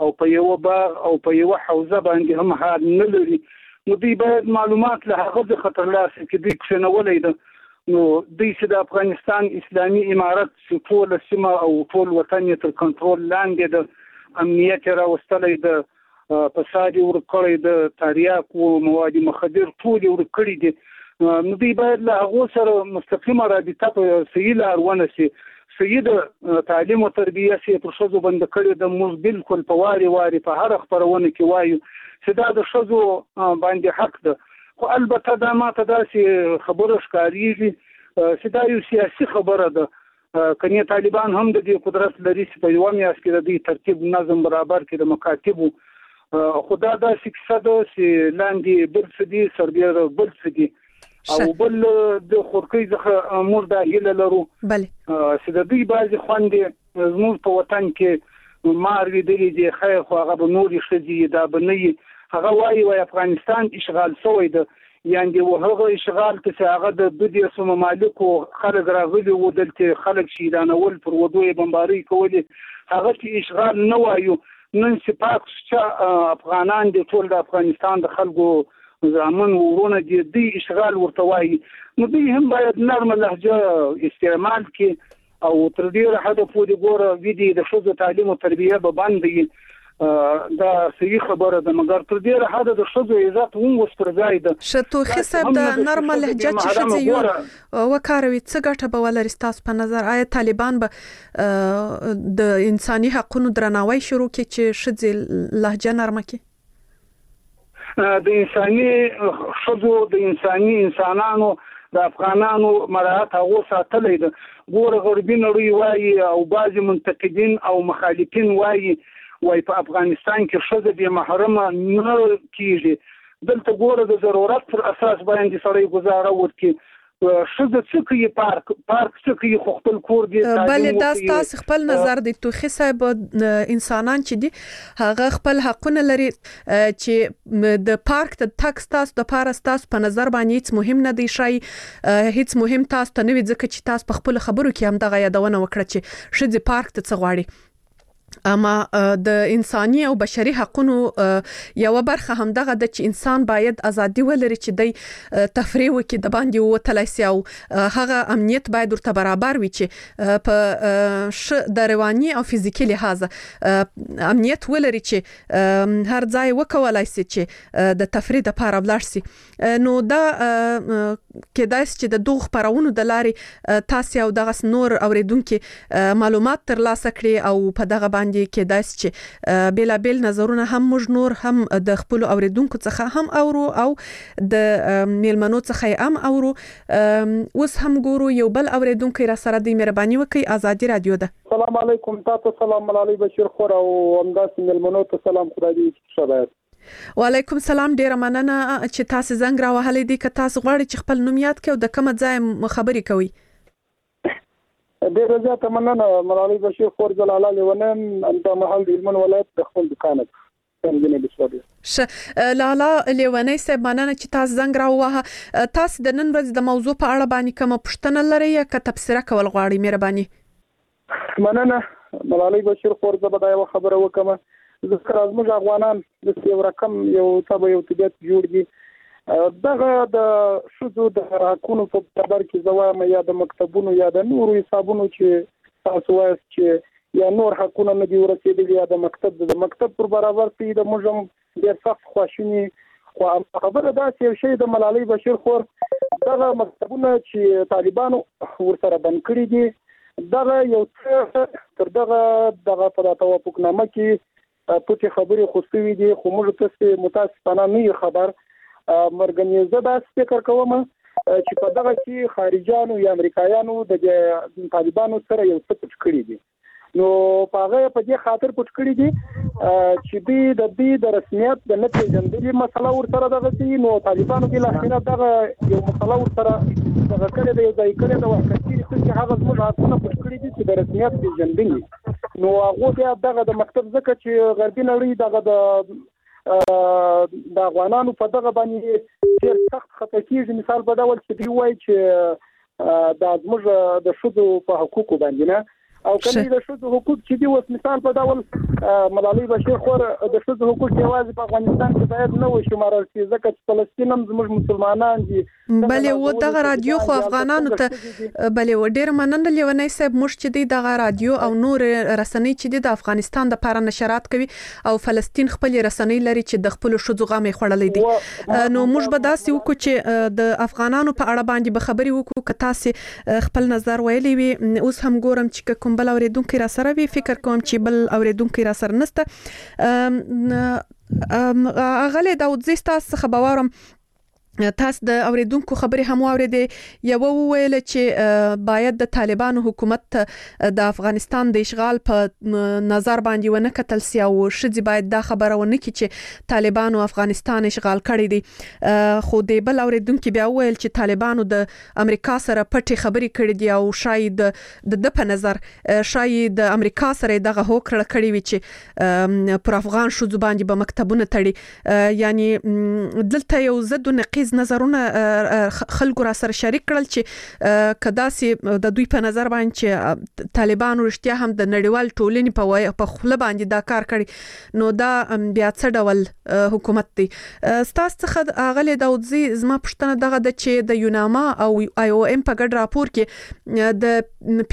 Speaker 14: او په یو باغ او په یو حوزه باندې هم حال نه لري نو دوی باید معلومات له هغه د خطر لاسه کې دوی کښنولې ده نو دوی چې د افغانستان اسلامي امارت ټول سیمه او ټول وطن یې تر کنټرول لاندې د امنیت راوستلې ده فساد ورکړی د تاریاک او مواد مخدر ټول ورکړي دي نو دوی باید له هغه سره مستقیمه رابطه په صحیح لار ونیسي صحیح د تعلیم او تربیه سي پر شذو بند کړي د موږ بالکل په واري په هر خبرونه کې وایو چې دا د شذو باندې حق ده خو البته دا ماته داسې خبره ښکارېږي چې دا یو سیاسي خبره ده کني طالبان هم د دې قدرت لري چې په یو میاشت کې د دې ترتیب نظم برابر کړي د مکاتبو خدا دا سکسه ده چې لاندې بل څه دي سربیره بل څه دي او بل د خورکۍ ځخه موږ دا هیله لرو چې د دوی بعضې خوندې زموږ په وطن کې مار لیدلي دي خیر خو هغه به نورې ښځې دا به نه وي هغه وایي افغانستان اشغال شوی ده یعنې هغه اشغال چې هغه د 2 ممالکو خلک راغلي وو دلته خلک شهیدانول پر ودو یې بمبارۍ کولې هغه چې اشغال نه وایو نن چې پاک افغانان دي ټول د افغانستان د خلکو زامن ورونه دي اشغال ورته وایي نو دوی هم باید نرمه لهجه استعمال کړي او تر ډیره حده پورې ګوره ویدي د ښځو تعلیم او تربیه به بند وي دا صحیح خبره ده مګر تر ډیره حده د ښځو عزت هم اوس پر ځای ده
Speaker 10: شتوخي صاحب د نرمه لهجه چې ښځې یو وکاروي څه ګټه به ولري ستاسو په نظر آیا طالبان به د انساني حقوقو درناوی شروع کړي چې ښځې لهجه نرمه کړي
Speaker 14: د انساني ښځو د انساني انسانانو د افغانانو مراعات هغه ساتلې ده ګوره غربي نړۍ وایي او بعضې منتقدین او مخالفین وایي په افغانستان کې ښځه بې محرمه نه کیږي دلته ګوره د ضرورت پر اساس باندې سړی ګزاره وکړي ښځه څه کوي پارک څه کوي خو خپل کور دی
Speaker 10: بلې دا ستاسو خپل نظر دی توخي صاحب انسانان چې دي هغه خپل حقونه لري چې د پارک ته تک ستاسو د پاره ستاسو په نظر باندې هیڅ مهم نه دی شي هیڅ مهم تاسو ته نه وي ځکه چې تاسو په خپل خبرو کې هم دغه یادونه وکړه چې ښځې پارک ته څه غواړي اما د انساني او بشري حقوقو یو برخه هم دغه د چې انسان باید ازادي ولري چې د تفریح وکړي د باندې وتلای شي او هغه امنیت باید ورته برابر وي چې په د رواني او فزیکي لحاظ امنیت ولري چې هر ځای وکولای شي چې د تفریح لپاره ولاړ شي نو دا کېدای شي چې د دوه خبرونو د لارې تاسو او دغه نور اوریدونکو معلومات ترلاسه کړي او په دغه باندې کېدای شي چې بیلابل نظرونه هم موږ نور هم د خپل اوریدونکو څخه هم اورو او د میلمنو څخه هم اورو اوس هم ګورو یو بل اوریدونکو را سره د مهرباني وکي ازادي رادیو ده
Speaker 15: السلام علیکم تاسو سلام علی بشیر خور او همداسې میلمنو ته سلام خدای دې شابه
Speaker 10: وعلیکم السلام ډیره مننه چې تاسو زنګ را وهلې دي که تاسو غواړئ چې خپل نوم یاد کړئ او د کوم ځای خبرې کوي
Speaker 15: ډیره زیاته مننه ملالۍ بشیر خور جلاله لیونن د محل د هلمند ولایت د خپل دکان
Speaker 10: لالا لیونی صاحب مننه چې تاسو زنګ راووهه تاسو د نن ورځ د موضوع په اړه باندې کومه پوښتنه لرئ یا که تبصره کول غواړئ مهرباني
Speaker 15: مننه ملالۍ بشیر خور زه به دا یو خبره وکم ذکر از موږ افغانان د یو رقم یو طبع یو طبیعت جوړ دي دغه د شذو د حقونو په برابر کې زوام یا د مکتبونو یا د نورو حسابونو چې تاسو وایي چې یا نور حقونه نه دی ورسېدلي یا د مکتب پر برابر کې د موږ ډېر سخت خواشینی خو خبره دا چې یو شی د ملالۍ بشیر خور دغه مکتبونه چې طالبانو ورسره بند کړي دي دغه یو څه تر دغه په توافقنامه کې پټې خبرې خو سوي دي خو موږ ته متاسفانه نه خبر مرګنیزه دا فکر کوم چې په دغه کې خارجيانو یا امریکایانو د طالبانو سره یو څه پټ کړی دي نو هغه په دې خاطر پټ کړی دي چې د دې د رسمیت د نه پیژندلې مسله ورسره دغه سي نو طالبانو کې لاخینه دغه یو مسله ورسره دغه کړی دی ځای کړی دا وکړي چې هغه زموږ حقونه پټ کړی دي چې د رسمیت پیژندلې نو هغه بیا دغه د مکتب ځکه چې غربي نړۍ دغه د افغانانو په دغه باندې ډېر سخت خطا کیږي مثال په ډول چې دی وایي چې د زموږ د شذو په حقوقو باندې نه او کله د شذو حقوق چې دی اوس مثال په ډول ملالۍ بشیر خور د شذو حقوق یوازې په افغانستان کې باید نه وي شمارل شي ځکه چې فلسطین هم زموږ مسلمانان دي.
Speaker 10: بلې و دغه رادیو خو افغانانو ته بلې و ډېر مننه لیونی صاحب موږ چې دی دغه رادیو او نور رسنۍ چې دی د افغانستان د لپاره نشرات کوي او فلسطین خپل رسنۍ لري چې د خپل شذو غامې خړلې دي نو موږ به داسې وکړو چې د افغانانو په اړه باندې به خبرې وکړو که تاسو خپل نظر ویلی وي. اوس هم ګورم چې کوم بل اوریدونکو را سره وي فکر کوم چې بل اوریدونکو را سره نشته. اغله داوود زیستاس خبرم تاسو د اوریدونکو خبرې هم واورېدې یو ویل چې باید د طالبانو حکومت د افغانستان د اشغال په نظر باندې ونه کتل سی او شذ باید دا خبره ونه کی چې طالبانو افغانستان اشغال کړی دی خو د بل اوریدونکو بیا ویل چې طالبانو د امریکا سره پټي خبرې کړې دي او شاید د په نظر شاید د امریکا سره دغه هوکړه کړې وي چې پر افغان شذ باندې به مکتبونه تړي یعنی دلته یو زد نقیز نظرونه خلکو را سره شریک کړل چې کداسي د دوی په نظر باندې چې طالبانو رښتیا هم د نړیوال ټولنې په خله باندې دا کار کړی نو دا بیا څه ډول حکومت دی. ستاسو څخه اغلی داودزی زما پښتنه دغه د چې د یوناما او آی او ام په ګډ راپور کې د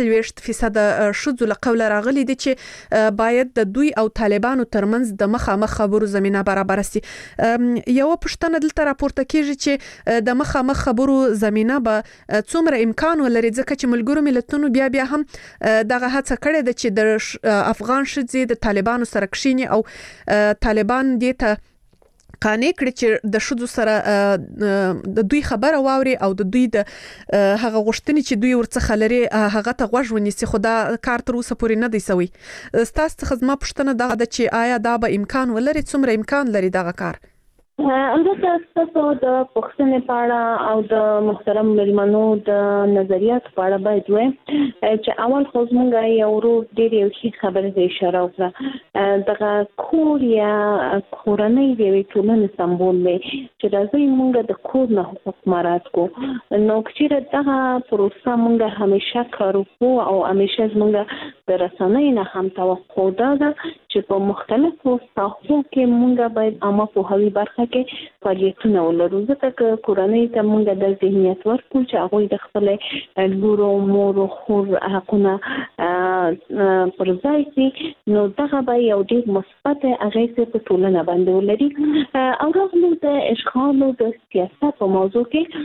Speaker 10: 45% شذو له قوله راغلي دي چې باید د دوی او طالبانو ترمنځ د مخامخ خبرو زمينه برابر شي. یو پښتنه دلته راپورته کېږي چې د مخامخ خبرو زمينه به څومره امکان ولري ځکه چې ملګرو ملتونو بیا هم دغه هڅه کړې ده چې د افغان شذې د طالبانو سره کښینی او طالبان دې ته قانع کړي چې د شذو سره د دوی خبره واوري او د دوی د هغه غوښتنې چې دوی ورڅخه لري هغه ته غوږ ونیسي خو دا کار تر اوسه پورې نه دی سوی. ستاسو څخه زما پوښتنه دا ده چې آیا دا به امکان ولري څومره امکان لري دغه کار؟
Speaker 12: البته تاسو د پښتنې په اړه او د محترم ملمنو د نظریات په اړه باید وایي چې اول خو موږ یو ډېر یو ښه خبره د اشاره وکړه دغه کور یا کورنۍ د ټولنې سمبول دی چې راځي موږ د کور نه حقوق مراعات کو نو چې دغه پروسه موږ همیشه کارو او همیشه موږ د رسنۍ نه هم توقع ده چې په مختلفو ساحو کې موږ باید عامه پوهاوی برخه کې فعالیتونه ولرو ځکه کورنۍ ته موږ د ذهنیت ورکړو چې هغوی د خپل لورو مور خور حقونه پر ځای شي نو دغه به یو ډېر مثبت اغېز په ټولنه باندې ولري. او راغلو د اشغال او د سیاست په موضوع کې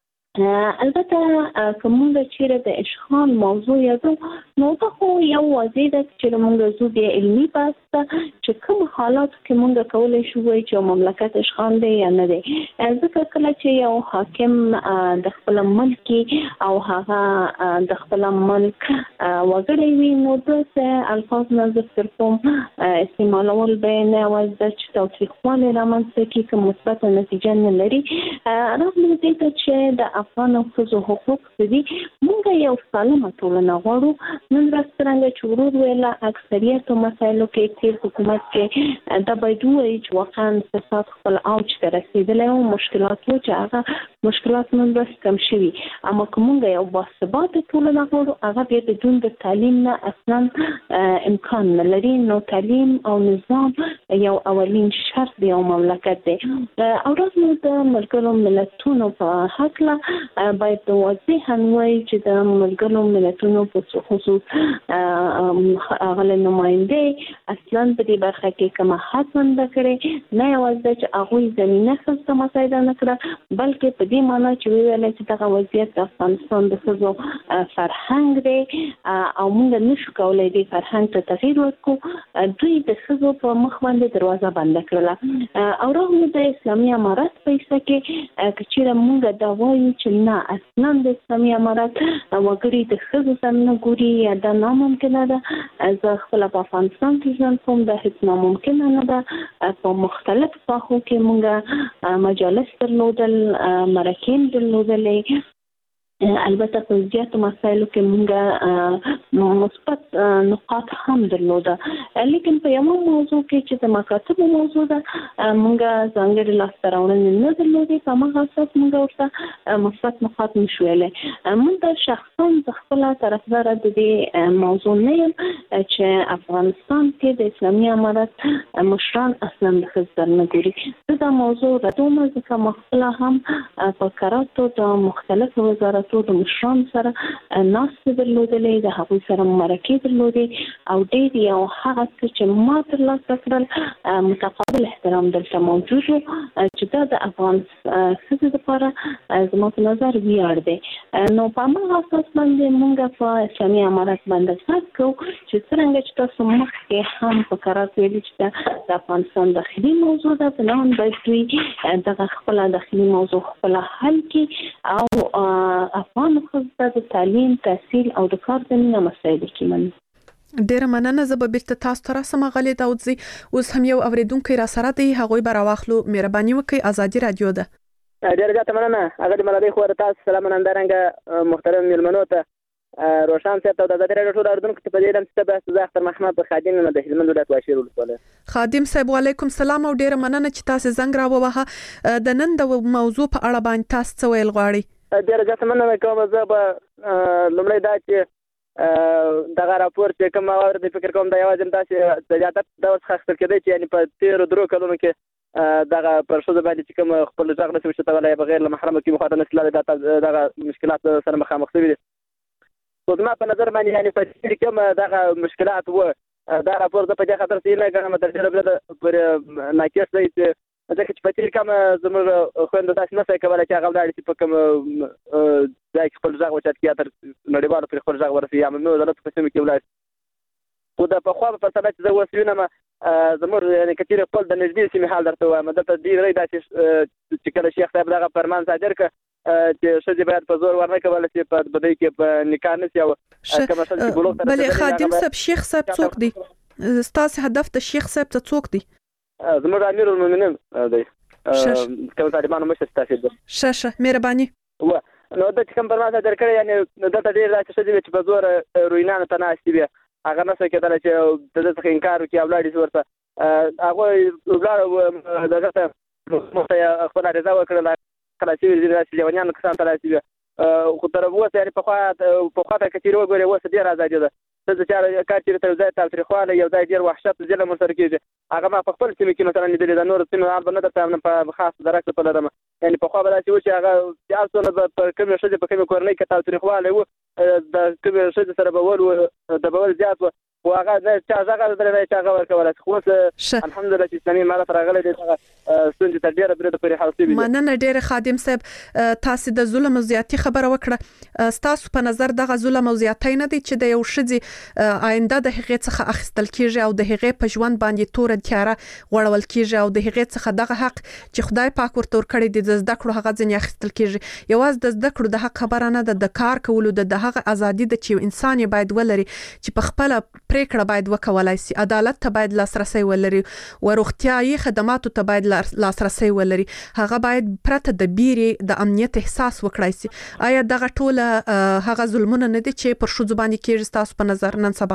Speaker 12: البته کومه چې د اشغال موضوع یادو نو دا خو یو واضح ده چې موږ زو د علمي پاسته چې کوم حالات کې موږ کولای شو چې مملکت اشغال دی یا نه دی ځکه کله چې یو حاکم د خپل ملک او هغه د خپل ملک وګړي وي نو د الفاظ نظر تر کوم استعمالول به نه وځي چې توثیقونه رامنځته کې کوم مثبت نتیجه نه لري. راغلو دې ته چې د افغان ښځو حقوق دي موږ یو سالمه ټولنه غواړو نن ورځ څنګه چې ورور ویله اکثریت مسایلو کې تیر حکومت کې دا باید وایي چې واقعا فساد خپل اوج ته رسیدلی او مشکلات و چې هغه مشکلات نن ورځ کم شوي اما که موږ یو باثباته ټولنه غواړو هغه بیا بدون د تعلیم نه اصلا امکان نه لري نو تعلیم او نظام یو اولین شرط دی او مملکت دی. او راځو د ملګرو ملتونو په هکله باید واضح وایي چې د ملګرو ملتونو په خصوص هغه نماینده اصلا په دې برخه کې کومه هڅه کړې نه یوازې چې هغه زمينه خاصه مسایده نه کړه بلکې په دې معنی چې ویل چې دغه وضعیت د افغانستان د ښځو فرهنګ دی او موږ نشو کولای دې فرهنګ ته تغییر ورکړو دوی د ښځو په مخ باندې دروازه بنده کړله او راغلو د اسلامي امارات په حصه کې چې موږ دا وایو چې نه اصلا د اسلامي امارات وګړي د ښځو سره نه ګوري یا دا ناممکنه ده زه خپل په افغانستان کې ژوند کوم دا هیڅ ناممکنه نه ده په مختلف ساحو کې موږ مجالس درلودل مرکین درلودلې البته په زیاتو مسایلو کې موږ مثبت نقاط هم درلوده، لیکن په یو موضوع کې چې د مکاتبو موضوع ده موږ ځانګړي لاسته راوړنې نه درلودې، په هغه اساس موږ ورته مثبت نقاط نشو ویلی. موږ شخصا خپل طرفدار د دې موضوع نه یم چې افغانستان کې د اسلامي امارت مشران اصلا د ښځو نه ګوري. زه دا موضوع ردوم، ځکه مخکله هم په کراتو د مختلفو وزارتونو د مشران سره ناستې درلودلې، د هغوی سره مرکې درلودې او ډېر یو هغه څه چې ما ترلاسه کړل متقابل احترام دلته موجود و چې دا د افغان ښځو لپاره زما په نظر ویاړ دی. نو په هماغه اساس باندې موږ په اسلامي امارت باندې څک کوو چې څرنګه چې تاسو مخکې هم په قرار ویلي چې د افغانستان داخلي موضوع ده، بنان باید دوی دغه خپله داخلي موضوع خپله حل کړي او افغان ښځو د تعلیم، تحصیل او د کار زمینه مسایل کې مني.
Speaker 10: ډیره مننه. زه به بیرته تاسو ته راسم غلې داودزي. اوس هم یو اوریدونکو را سره دی، هغوی به راواخلو. مهرباني وکړئ، ازادي رادیو ده.
Speaker 16: ډیره زیاته مننه. هغه د ملالۍ خور تاسو سلام نندرنګ محترم میلمنو ته روشان صاحب ته د ازادي رادیو ټول اوریدونکو ته په دې لم چې به زه اختر محمد خادم د هلمند ولایت واشیر ولسوالۍ.
Speaker 10: خادم صاحب وعلیکم سلام او ډیره مننه چې تاسو زنګ راووهه. د نن د موضوع په اړه باندې تاسو څه ویل غواړئ؟
Speaker 16: ډیره زیاته مننه کوم. زه به لومړی دا چې دغه راپور چې کوم اورد فکر کوم دا یوازې داسې د زیاتت دور څخه اخیستل کېدی چې یعنې په تېرو درو کلونو کې دغه پر ښځو باندې چې کوم خپل غږ نشي اوچتولی بغیر له محرمه کې مخاطب نشي تللی، دغه مشکلات سره مخامخ شوي دي. خو زما په نظر باندې یعنې په دې کوم دغه مشکلات وو دا راپور زه په دې خاطر چې نه ګڼم تر ډېره بله پر ناقص دی چې ځکه چې په تېر کوم زموږ خویندو داسې نه شي کولی چې هغه ولاړې چې په کوم ځای کې خپل غږ اوچت کړي یا تر نړیوالو پرې خپل غږ ورسوي یا ممنوع دولتو په سیمو کې ولاړ شي. خو د پخوا په پرتله چې زه اوس وینم زموږ یعنې که چېرې خپل د نږدې سیمې حال درته ووایم، دلته ډېری داسې چې کله شیخ صاحب دغه فرمان صادر کړ چې ښځې باید په زور ورنه کولی چې په بدۍ کې په نکاح نه شي او کومه ښځه چې بلوغ ته
Speaker 10: بلې خادم صاحب شیخ صاحب څوک دی؟ ستاسې هدف د شیخ صاحب ته څوک دی؟
Speaker 16: زموږ امیر المؤمنین دی، کوم طالبانو مشر ستاسې دی.
Speaker 10: ښه مهرباني.
Speaker 16: نو د چې کوم فرمان صادر کړی یعنې دلته ډېر داسې ښځې وې چې په زور روینانو ته ناستې وې، هغه نه شوی کېدلی چې د ده څخه انکار وکړي او ولاړې شي ورته. هغوی ولاړه دغه ته موږ ته یې خپله عریضه وکړله، کله چې ویل داسې لیونیانو کسانو ته داسې وې. خو تر اوسه یعنې پخوا ته که چېرې وګورې اوس ډېره ازادي ده. ښځه چې کار چېرې ته یو ځای تاوتریخوالی، یو ځای ډېر وحشت ظلم ورسره کېږي، هغه ما په خپل سیمې کې مثلا لیدلې ده. نورو سیمې حال به نه درته په خاص درک په لرم، یعنې پخوا به داسې و چې هغه هر څونه به په کومې ښځې په کومې کورنۍ کې تاوتریخوالی و، د کومې ښځې سره به دبول زیات و، خو هغه چا غږ اورېدلی نه چا هغه ورکولی. خو اوس الحمدلله چې اسلامي امارت راغلی دی، دغه ستونزې تر ډېره بریده پورې حل شوي دي.
Speaker 10: مننه ډېره خادم صاحب. تاسې د ظلم او زیاتي خبره وکړه. ستاسو په نظر دغه ظلم او زیاتی نه دی چې د یو ښځې آینده د هغې څخه اخیستل کېږي او د هغې په ژوند باندې توره تیاره غوړول کېږي او د هغې څخه دغه حق چې خدای پاک ورته ورکړی دی د زده کړو هغه ځینې اخیستل کېږي؟ یوازې د زده کړو د حق خبره نه ده، د کار کولو د هغه ازادي ده چې انسان یې باید ولري، چې په خپله پریکړه باید وکولای شي، عدالت ته باید لاسرسی ولري، روغتیايي خدماتو ته باید لاسرسی ولري، هغه باید پرته د بیرې د امنیت احساس وکړای شي. آیا دغه ټوله هغه ظلمونه نه دي چې پر ښځو باندې کېږي ستاسو په نظر نن سبا؟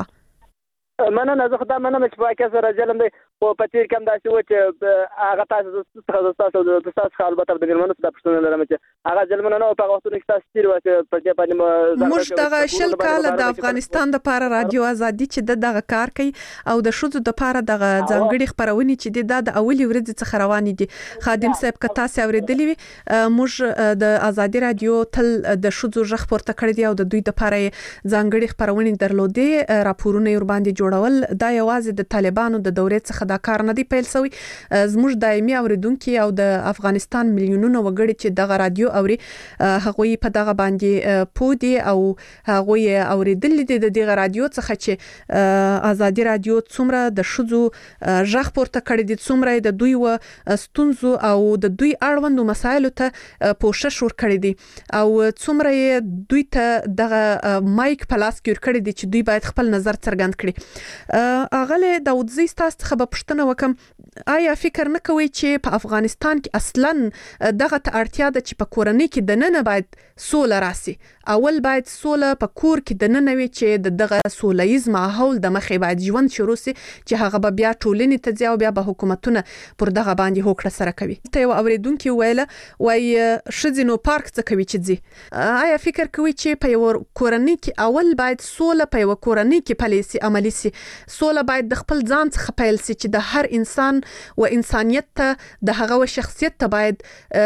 Speaker 16: مننه. زه خو دا منم چې په واقع سره ظلم دی، خو په تېر کې هم داسې و چې هغه تاسو څخه البته د مېرمنو څخه دا پوښتنه لرم چې هغه ظلمونه نه و په هغه وختونو کې تاسو تېر وه چې په دې باندې
Speaker 10: موږ دغه 20 کاله د افغانستان دپاره رادیو ازادي چې دغه کار کوي او د ښځو دپاره دغه ځانګړي خپرونې چې دا د اولې ورځې څخه روانې دي. خادم صاحب که تاسو اورېدلې وي، موږ د ازادي رادیو تل د ښځو غږ پورته کړی دی او د دوی دپاره ځانګړي خپرونې درلودې، راپورونه یې ورباندې جوړول. دا یوازې د طالبانو د دورې څخه دا کار نه دی پیل شوی. زموږ دایمي اوریدونکي او د افغانستان میلیونونه وګړي چې دغه رادیو اوري، هغوی په دغه باندې پودي او هغوی اوریدلې دي د دغه رادیو څخه چې ازادي رادیو څومره د ښځو غږ پورته کړی دي، څومره د دوی و ستونزو او د دوی اړوندو مسایلو ته پوښښ ورکړی دي او څومره دوی ته دغه مایک په لاس کې ورکړی دي چې دوی باید خپل نظر څرګند کړي. اغله داودزی ستاسو څخه به پوښتنه وکم آیا فکر نه کوي چې په افغانستان کې اصلاً دغه اړتیا ده چې په کورنۍ کې د نن باید سوله راسي اول باید سوله په کور کې د نن وي چې دغه سولهیز ماحول د مخې باید ژوند شروع سي چې هغه به بیا ټولنې ته ځي او بیا به حکومتونه پر دغه باندې هوکړه سره کوي ته یو اوریدونکو ویله وای شذینو پارک څه کوي چې ځي آیا فکر کوي چې په یو کورنۍ کې اول باید سوله په یو کورنۍ کې پالیسي عملی سي سوله باید د خپل ځان څخه پیل سي چې د هر انسان و انسانیت ته د هغه شخصیت ته باید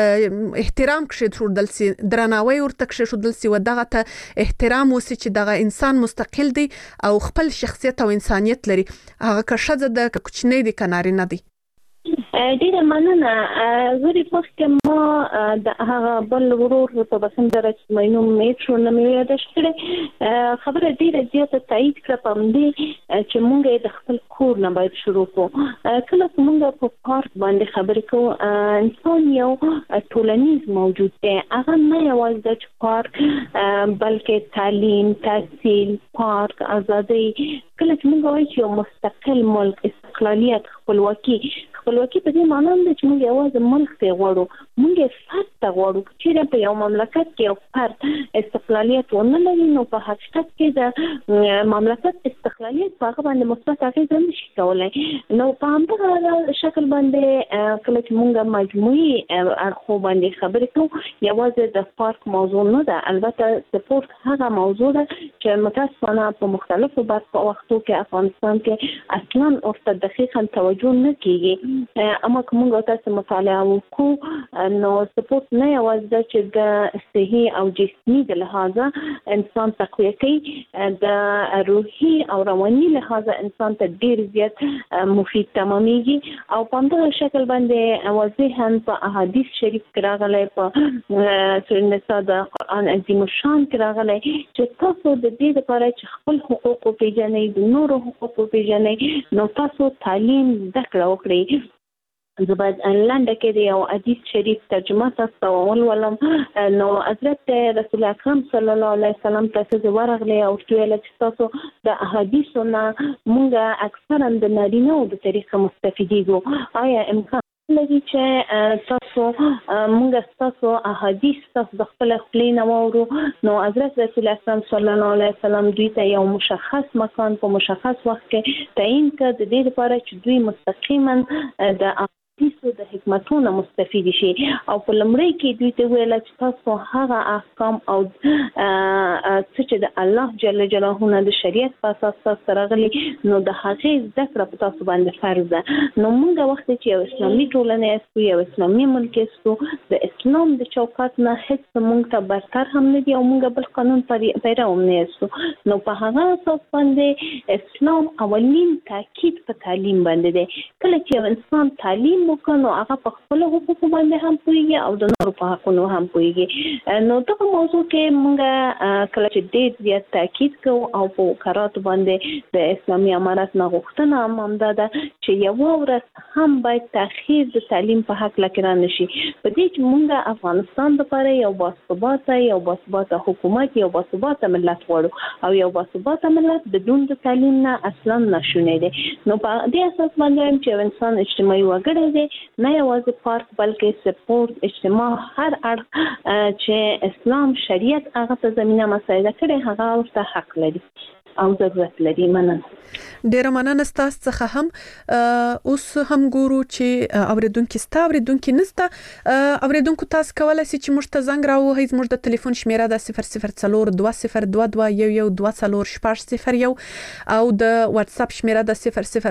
Speaker 10: احترام کښېښودل سي درناوی ورته کښېښودل سي و دغه ته احترام وسي چې دغه انسان مستقل دی او خپل شخصیت او انسانیت لري هغه که ښځه ده که کوچنی دی که نارینه دی
Speaker 12: ډیره مننه زه پوښتنه ما د هغه بل ورور په بسم درجه مینو میټرو نه مې یادښت کړې خبره ډیره زیاته تایید کړه په دې چې مونږ د خپل کور نه باید شروع کوو کله چې مونږ په پارک باندې خبرې کوو انسان یو ټولنیز موجود دی هغه نه یوازې د پارک بلکې تعلیم تحصیل پارک ازادي کله چې مونږ وایو چې مستقل ملک استقلالیت خپلواکي په دې معنی ده چې موږ یوازې ملک ته غواړو موږ فرد ته غواړو چې په یو مملکت کې یو فرد استقلالیت ونه لري نو په حقیقت کې د مملکت استقلالیت په هغه باندې مثبت اغیزه نشي کولای نو په همدغه شکل باندې کله چې موږ مجموعي اړخو باندې خبرې کوو یوازې د پارک موضوع نه ده البته سپورت هغه موضوع ده چې متاسفانه په مختلفو وختو کې افغانستان کې اصلا ورته دقیقاً توجه نه کیږي اما کومه تاسو مطالعه وکړو نو سپورت نه یوازې چې د صحي او جسمي د لحاظه انسان تقویه کوي د روحي او رواني لحاظه انسان ته ډیر زیات مفید تمامېږي او په همدغه شکل باندې واضحاً په احادیث شریف کې راغلی په سورة النساء د قرآن عظیم الشان کې راغلی چې تاسو د دې لپاره چې خپل حقوق وپېژنئ د نورو حقوق وپېژنئ نو تاسو تعلیم زده کړه وکړئ زه باید لنډه کې د یو حدیث شریف ترجمه تاسو ولولم نو حضرت رسول اکرم صلی الله علیه وسلم تاسو ورغلی او ویل چې تاسو د احادیثو نه مونږ اکثرا د نارینه او د طریقه مستفیدیږو آیا امکان لري چې تاسو مونږ تاسو احادیث تاسو د خپل خپلین وورو نو حضرت رسول اکرم صلی الله علیه وسلم دوی ته یو مشخص مکان په مشخص وخت کې تعیین کړ د دې لپاره چې دوی مستقیما د د حکمتونو مستفید شي او په لمړی کې دوی ته ویل چې تاسو هغه احکام او چې د الله جل جلاله نه د شریعت په اساس سره غلي نو د هغه ذکر په تاسو باندې فرض ده نو موږ وخت چې یو اسلامي ټولنه اسو یو اسلامي ملک اسو د اسلام د چوکاټ نه هیڅ موږ ته برتر هم نه دی او موږ بل قانون پیرو نه اسو نو په هغه اساس باندې اسلام اولین تاکید په تعلیم باندې دی کله چې انسان تعلیم وکړو هغه په خپل حقوق باندې هم پوهیږي او د نورو په حقوقو هم پوهیږي نو دغه موضوع کې موږ کله چې ډېر زیات تاکید کوو او په قرارات باندې د اسلامي امارت نه غوښتنه هم ده چې یو ورځ هم باید تاخير د تعلیم په حق لکه نشي په دې چې موږ افغانستان لپاره یو باثباته حکومت یو باثباته ملت غواړو او یو باثباته ملت بدون د تعلیم نه اصلا نشونه دي نو په دې اساس باندې چې انسان اجتماعي وګړی دی نه یوازې پارک بلکې سپورت اجتماع هر اړخ چې اسلام شریعت هغه ته زمينه مساعده کړي هغه ورته حق لري او ضرورت لري مننه
Speaker 10: ډیر مننه تاسو څخه هم اوس هم ګورو چې اوریدونکو نسته اوریدونکو تاسو کولای شئ چې موږ ته زنګ راوهئ زموږ د ټلیفون شمیره د 0042022110 او د واتس اپ شمیره د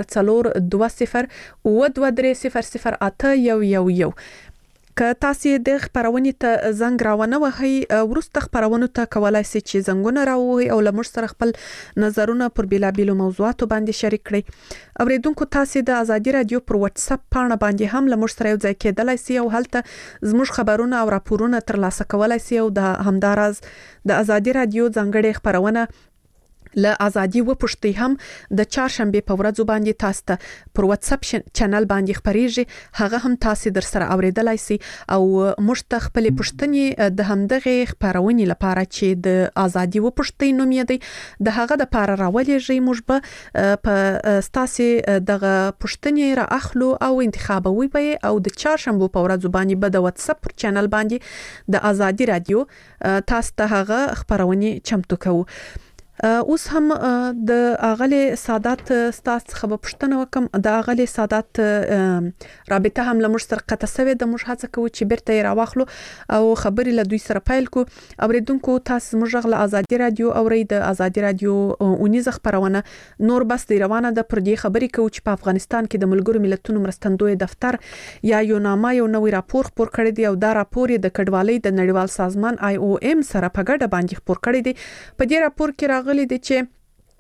Speaker 10: 00202023008111 که تاسو د خبرونې ته زنګ راونه وهي ورسته خبرونو ته کولای شئ چې زنګونه راوهي او لمر سره خپل نظرونه پر بیلابیلو موضوعاتو باندې شریک کړئ اوریدونکو تاسو د ازادي رادیو پر واتس اپ پاڼه باندې هم لمر سره یو ځای کېدلای شئ او هلته زموږ خبرونه او راپورونه ترلاسه کولای شئ او د همدارز د ازادي رادیو ځانګړي خبرونه له ازادي و پښتي هم د چهارشنبه په ورځ باندې تاسو ته پر واتس اپ چینل باندې خبريږي هغه هم تاسو در سره اوریدلای شئ او مشت خپل پښتني د همدغه خبرونې لپاره چې د ازادي و پښتي نوم یې دی د هغه د لپاره راولېږي موږ به په تاسو دغه پښتني را اخلو او انتخابوي به او د چهارشنبه په ورځ باندې به د واتس اپ چینل باندې د ازادي رادیو تاسو ته هغه خبرونې چمتو کوو اوس هم د اغلی سادات ستاسو خبر پښتنه وکم د اغلی سادات رابطه هم لمر سره قطه سوي د موږ هڅه کوو چې بیرته راوخلو او خبرې له دوی سره پایل کو اوریدونکو تاسو موږ غل ازادي رادیو اوري د ازادي رادیو اونیز خبرونه نور بس دی روانه د پر دې خبرې کوي چې په افغانستان کې د ملګرو ملتونو مرستندوی دفتر یا یو نامه یو نوې راپور خپور کړی دی او دا راپور د کډوالۍ د نړیوال سازمان IOM سره په ګډه باندې خپور کړی دی په دې راپور کې غلي دي چې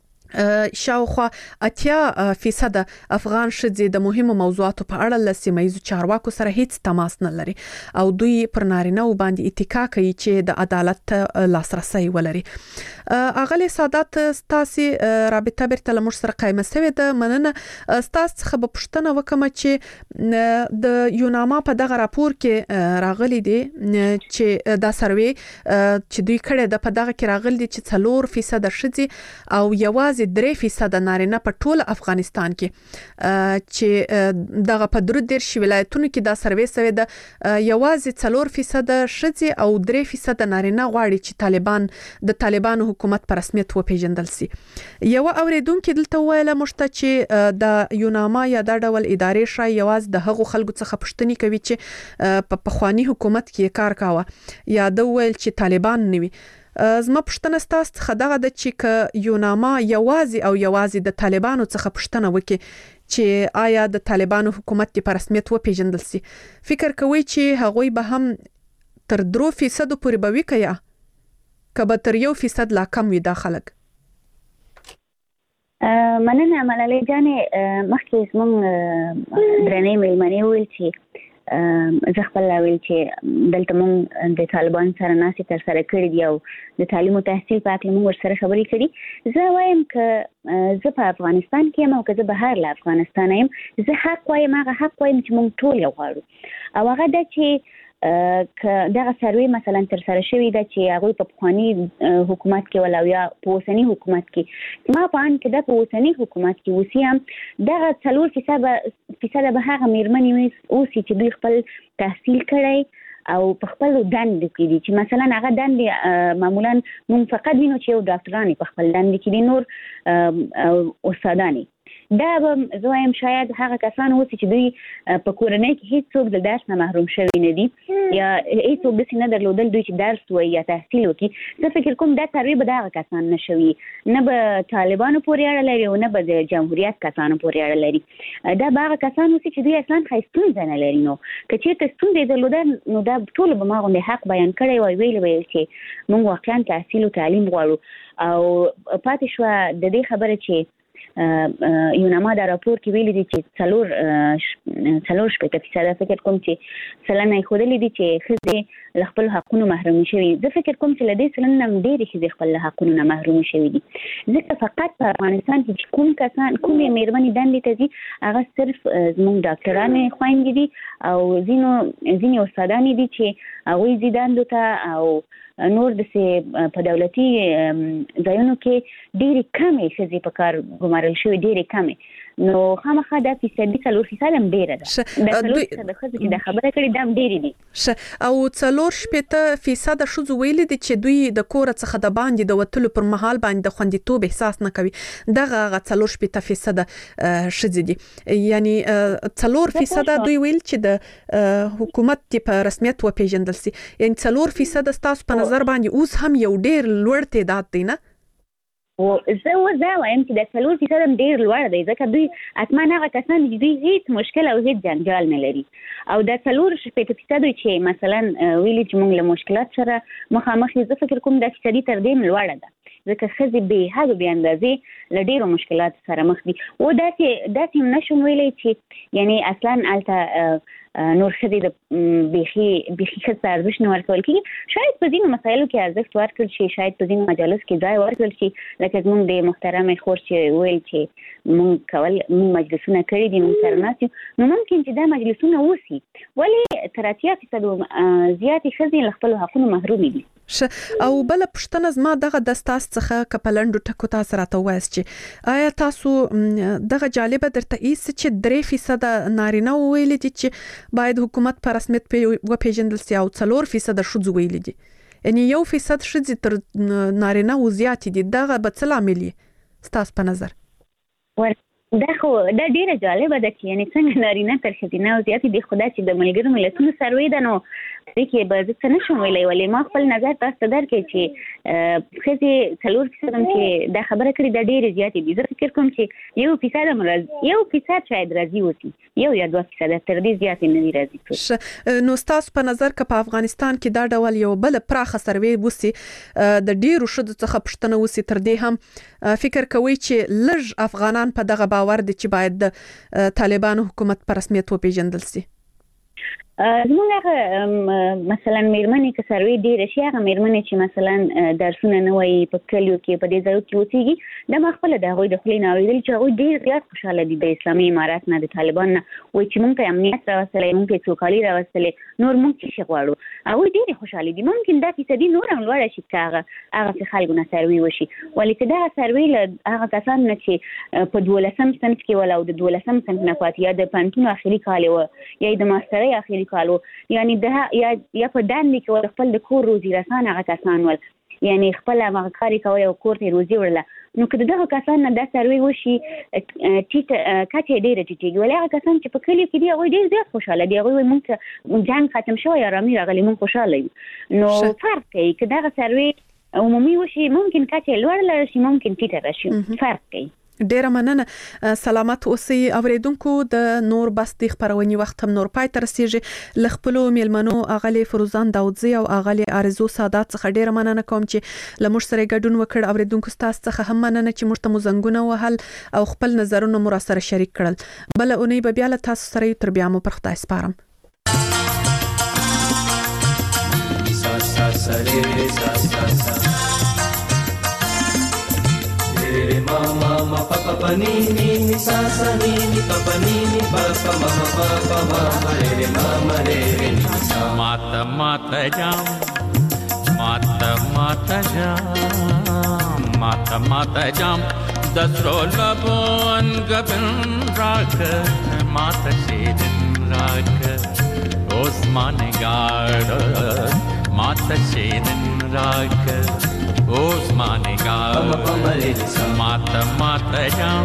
Speaker 10: شاوخوا 80% افغان شذې د مهمو موضوعاتو په اړه له سیمایي چارواکو سره هیڅ تماس نه لري او دوی پر نارینه و باندې اتکا کوي چې د عدالت لاسرسي ولري اغلی سادات ستاسي رابطه بیرته لمر سره قائمه شوی د مننه ستاسو خبر پښتنه وکم چې د یوناما په دغه راپور کې راغلي دي چې دا سروي چې دوی کړه د په دغه کې راغلي دي چې 4% شذې او یواز 3% نارینه په ټول افغانستان کې چې دغه په درودر شي ولایتونو کې دا سروي سوي د یوازې 4% شذې او 3% نارینه غواړي چې د طالبانو حکومت په رسمیت وپیژندل سي یو اوریدونکو دلته ویله مشته چې د یوناما یا د ډول ادارې شای یواز د هغو خلکو څخه پښتني کوي چې په پخوانی حکومت کې کار کاوه یا د ویل چې طالبان نوي زما پښتنه ستاسو څخه دغه د چې یوناما یوازې د طالبانو څخه پښتنه وکي چې آیا د طالبانو حکومت په رسمیت وپیژندل سي فکر کوي چې هغوی به هم تر 3% پورې به وکیا کبه تر 1% لا کم وي د خلک
Speaker 11: مننه ملالۍ جانې مخکې زموږ درنې مېلمنې ویل چې زه خپل ویل چې دلته مونږ د طالبان سره ناسي تر سره کړی دی او د تعلیم او تحصیل په اړه مونږ سره خبرې کړې زه وایم چې زه په افغانستان کې یم او که زه بهر له افغانستان یم زه حق وایم چې مونږ ټول یو غواړو او هغه د چې دغه سروي مثلا تر سره شوی د چې هغه په پخوانی حکومت کې ولا یا په اوسنی حکومت کې ما په ان کې د اوسنی حکومت کې وسیم دغه 4% به هغه میرمنې اوسې چې دوی خپل تحصیل کړی او په خپل دند کې دي چې مثلا هغه دند معمولا مونږ فقط وینو چې یو ډاکټرانی په خپل دند کې دي نور استادانی دا زوایم شاید هغه کسان وو چې دوی په کورنۍ کې هیڅ څوک د درس نه محروم شوی نه دي یا هیڅ څوک د سینه درلودل دوی چې درس وایي یا تحصیل وکړي زه فکر کوم دا سروي به دا کسان نشوي نه به طالبانو پورې اړه لري او نه به د جمهوریت کسانو پورې اړه لري دا به کسان وو چې دوی اصلا خاصتون نه لري نو که چیرته ستونزې درلودل نو دا ټول به ما غوښنه حق بیان کړی وای ویل چې موږ واقعا تحصیل او تعلیم غواړو او پاتې شو د دې خبره چې یوناما دا راپور کې ویلي دي چې 4% فکر کوم چې سلنه خودلې دي چې خزه خپل حقونو محروم شوي زه فکر کوم چې لدې سلنه ډېری خزه خپل حقونو محروم شوي دي ځکه فقط په افغانستان کې کوم کسان کومې مېرمنې دندې ته دي هغه صرف زموږ ډاکټرانې خويندې دي او ځینې استادانې دي چې هغه زیداندو ته او نور د په دولتي ځایونو کې ډېری کمې خزه په کار ګمارل شوی ډېری کمې نو خامخا د فیصدي 4% هم ډیره ده د 4% خزه چې د خبره کړي دام ډېری دي
Speaker 10: او 4% شوزو ویل دي چې دوی د کور څخه د باندې د وټلو پر مهال باندې د خوندیتوب احساس نه کوي دغه 4% شذې دي یعنی 4% دوی ویل چې د حکومت په رسمیت و پیژندل سي یعنی 4% تاسو په نظر باندې اوس هم یو ډیر لوړ تعداد دی نه
Speaker 11: او زه وایم چې د 4% ډیر لوړ دی ځکه دوی اتمنه هغه کسان چې دوی هیڅ مشکل او هیڅ جنجال نه لري او د 4% دوی چې مثلا ویلي چې موږ له مشکلات سره مخامخ یو زه فکر کوم د فیصدي تر دې لوړه ده ځکه خزي به هغه به اندازې له ډیرو مشکلات سره مخ دي او داسې نشم ویلي چې یعنی اصلا الته نور خدي د بيخي خدای ارزښت نه ورکول کیږي. شاید په ځینو مسایلو کې ارزښت ورکړل شي، شاید په ځینو مجالس کې ځای ورکړل شي، لکه موږ د محترم خور چې ویل چې موږ مجلسونه کړی دي، موږ سره ناست یو، نو ممکن چې دا مجلسونه وسی ولې تر 80% زیاتې ښځې له خپل حقونو محرومې دي.
Speaker 10: او بل پښتنه زما دغه د تاسو څخه کپلندو ټکو تاسو راته وایست چې آیا تاسو دغه جالبه درته ایس چې 3% نارینه ویل دي چې باید حکومت په رسمیت په پیژندل سي او 4% شوځ ویل دي، یعنی 1% شوځ تر نارینه و زیات دي، دغه به څه عامل تاسو په نظر؟
Speaker 11: دا ډیره جالبه ده چې یعنی څنګه نارینه تر ښځینه او زیات دي. خدای چې د ملګرو ملتونو سروې ده، نو دغه به زه څه نشم ویلای، ولې ما خپل نظر تاسو ته درکړم چې ښځې 4% چې دا خبره کړې ده ډیره زیات دي. زه فکر کوم چې 1% مرز 1% شاید راځي وسی 1 یا 2% تر دې زیات نه دی راځي.
Speaker 10: نو تاسو په نظر کې په افغانستان کې دا ډول یو بل پراخه سروې وسی د ډیرو شذو څخه پښتنه وسی تر دې هم فکر کوي چې لږ افغانان په دغه باور دي چې باید د طالبانو حکومت په رسمیت وپیژندل شي؟
Speaker 11: زموږ مثلا میرمنې که سروي ډېره شي، هغه میرمنې چې مثلا درسونه نه وایي په کلیو کې په دې ځایو کې اوسېږي، دا ما خپله د هغوی د خولې نه اورېدلي چې هغوی ډېر زیات خوشحاله دي د اسلامي امارات نه، د طالبان نه، وایي چې موږ ته امنیت راوستلی، موږ ته سوکالي راوستلی، نور موږ څه شی غواړو. هغوی ډېرې خوشحالې دي. ممکن دا فیصدي نور هم لوړه شي که هغه خلکو نه سروي وشي، ولې که دغه سروي له هغه کسانو نه چې په 12م صنف کې ول او د 12م صنف نه پاتې یا د پوهنتون اخري کال و یا د ماسترۍ اخري کالو، یعنی ده یا په دندې کې ول خپل د کور روزي رسان هغه کسان ول، یعنی خپل هغه کار کوي او کور ته روزي ورله، نو که دغه کسان نه دا سروي وشي ټیټ کچې ډېره ټیټېږي. ولې هغه کسان چې په کلیو کې دي هغوی ډېر زیات خوشحاله دي، هغوی موږ ته جنګ ختم شوی، ارامي راغلې، موږ خوشحاله یو. نو فرق کوي که دغه سروي عمومي وشي، ممکن کچې لوړه شي، ممکن ټیټه راشي، فرق کوي.
Speaker 10: ډیره مننه. سلامت اوسئ اوریدونکو. د نور بس د خبرونې وخت هم نور پای ته رسیږي. ل خپل میلمنو اغلی فروزان داودزی او اغلی ارزو سادات څخه ډیره مننه کوم چې ل موږ سره ګډون وکړ. اوریدونکو تاسو څخه هم مننه چې موږ ته مزنګونه وهل او خپل نظرونه مو سره شریک کړل. بل اونۍ به بیا له تاسو سره تر بیا مو پر خدای سپارم.
Speaker 17: Mama ma pa pa pa ni ni ni sa sa ni ni pa pa ni ni pa pa ma ma re ni sa mata mata jam mata mata jam dasro labon gabin rak mata shedin rak osman gard mata shedin rak Osmane gaal mata mata jam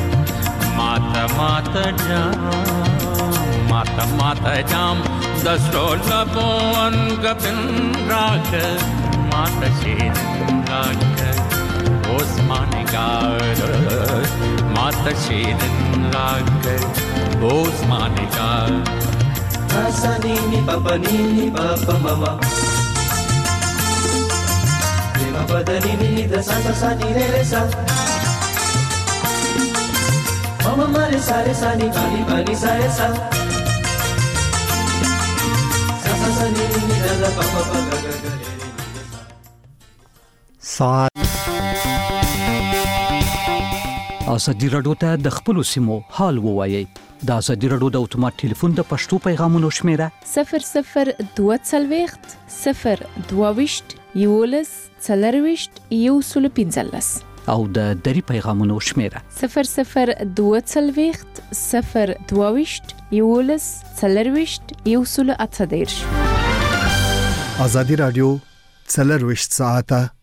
Speaker 17: mata mata jam dasro labon gabin rak mata shedin rak Osmane gaal mata shedin rak Osmane gaal asanini papa mama Padanini da sa sa ni re sa Mama mare sa re sa ni bani sa re sa Sa sa ni ni da pa pa pa ga ga ga
Speaker 1: ساعت ازادي رادیو ته د خپل سیمو حال ووایي. د ازادي رادیو د اتومات ټلیفون د پښتو پیغامونو شمیره
Speaker 2: 0022 022 یولس څلرويشت یو سل پنځلس
Speaker 1: او د دری پیغامونو شمیره
Speaker 2: 0022 022 یولس څلرويشت یو سل اتدیرش.
Speaker 4: ازادي رادیو 24 ساعته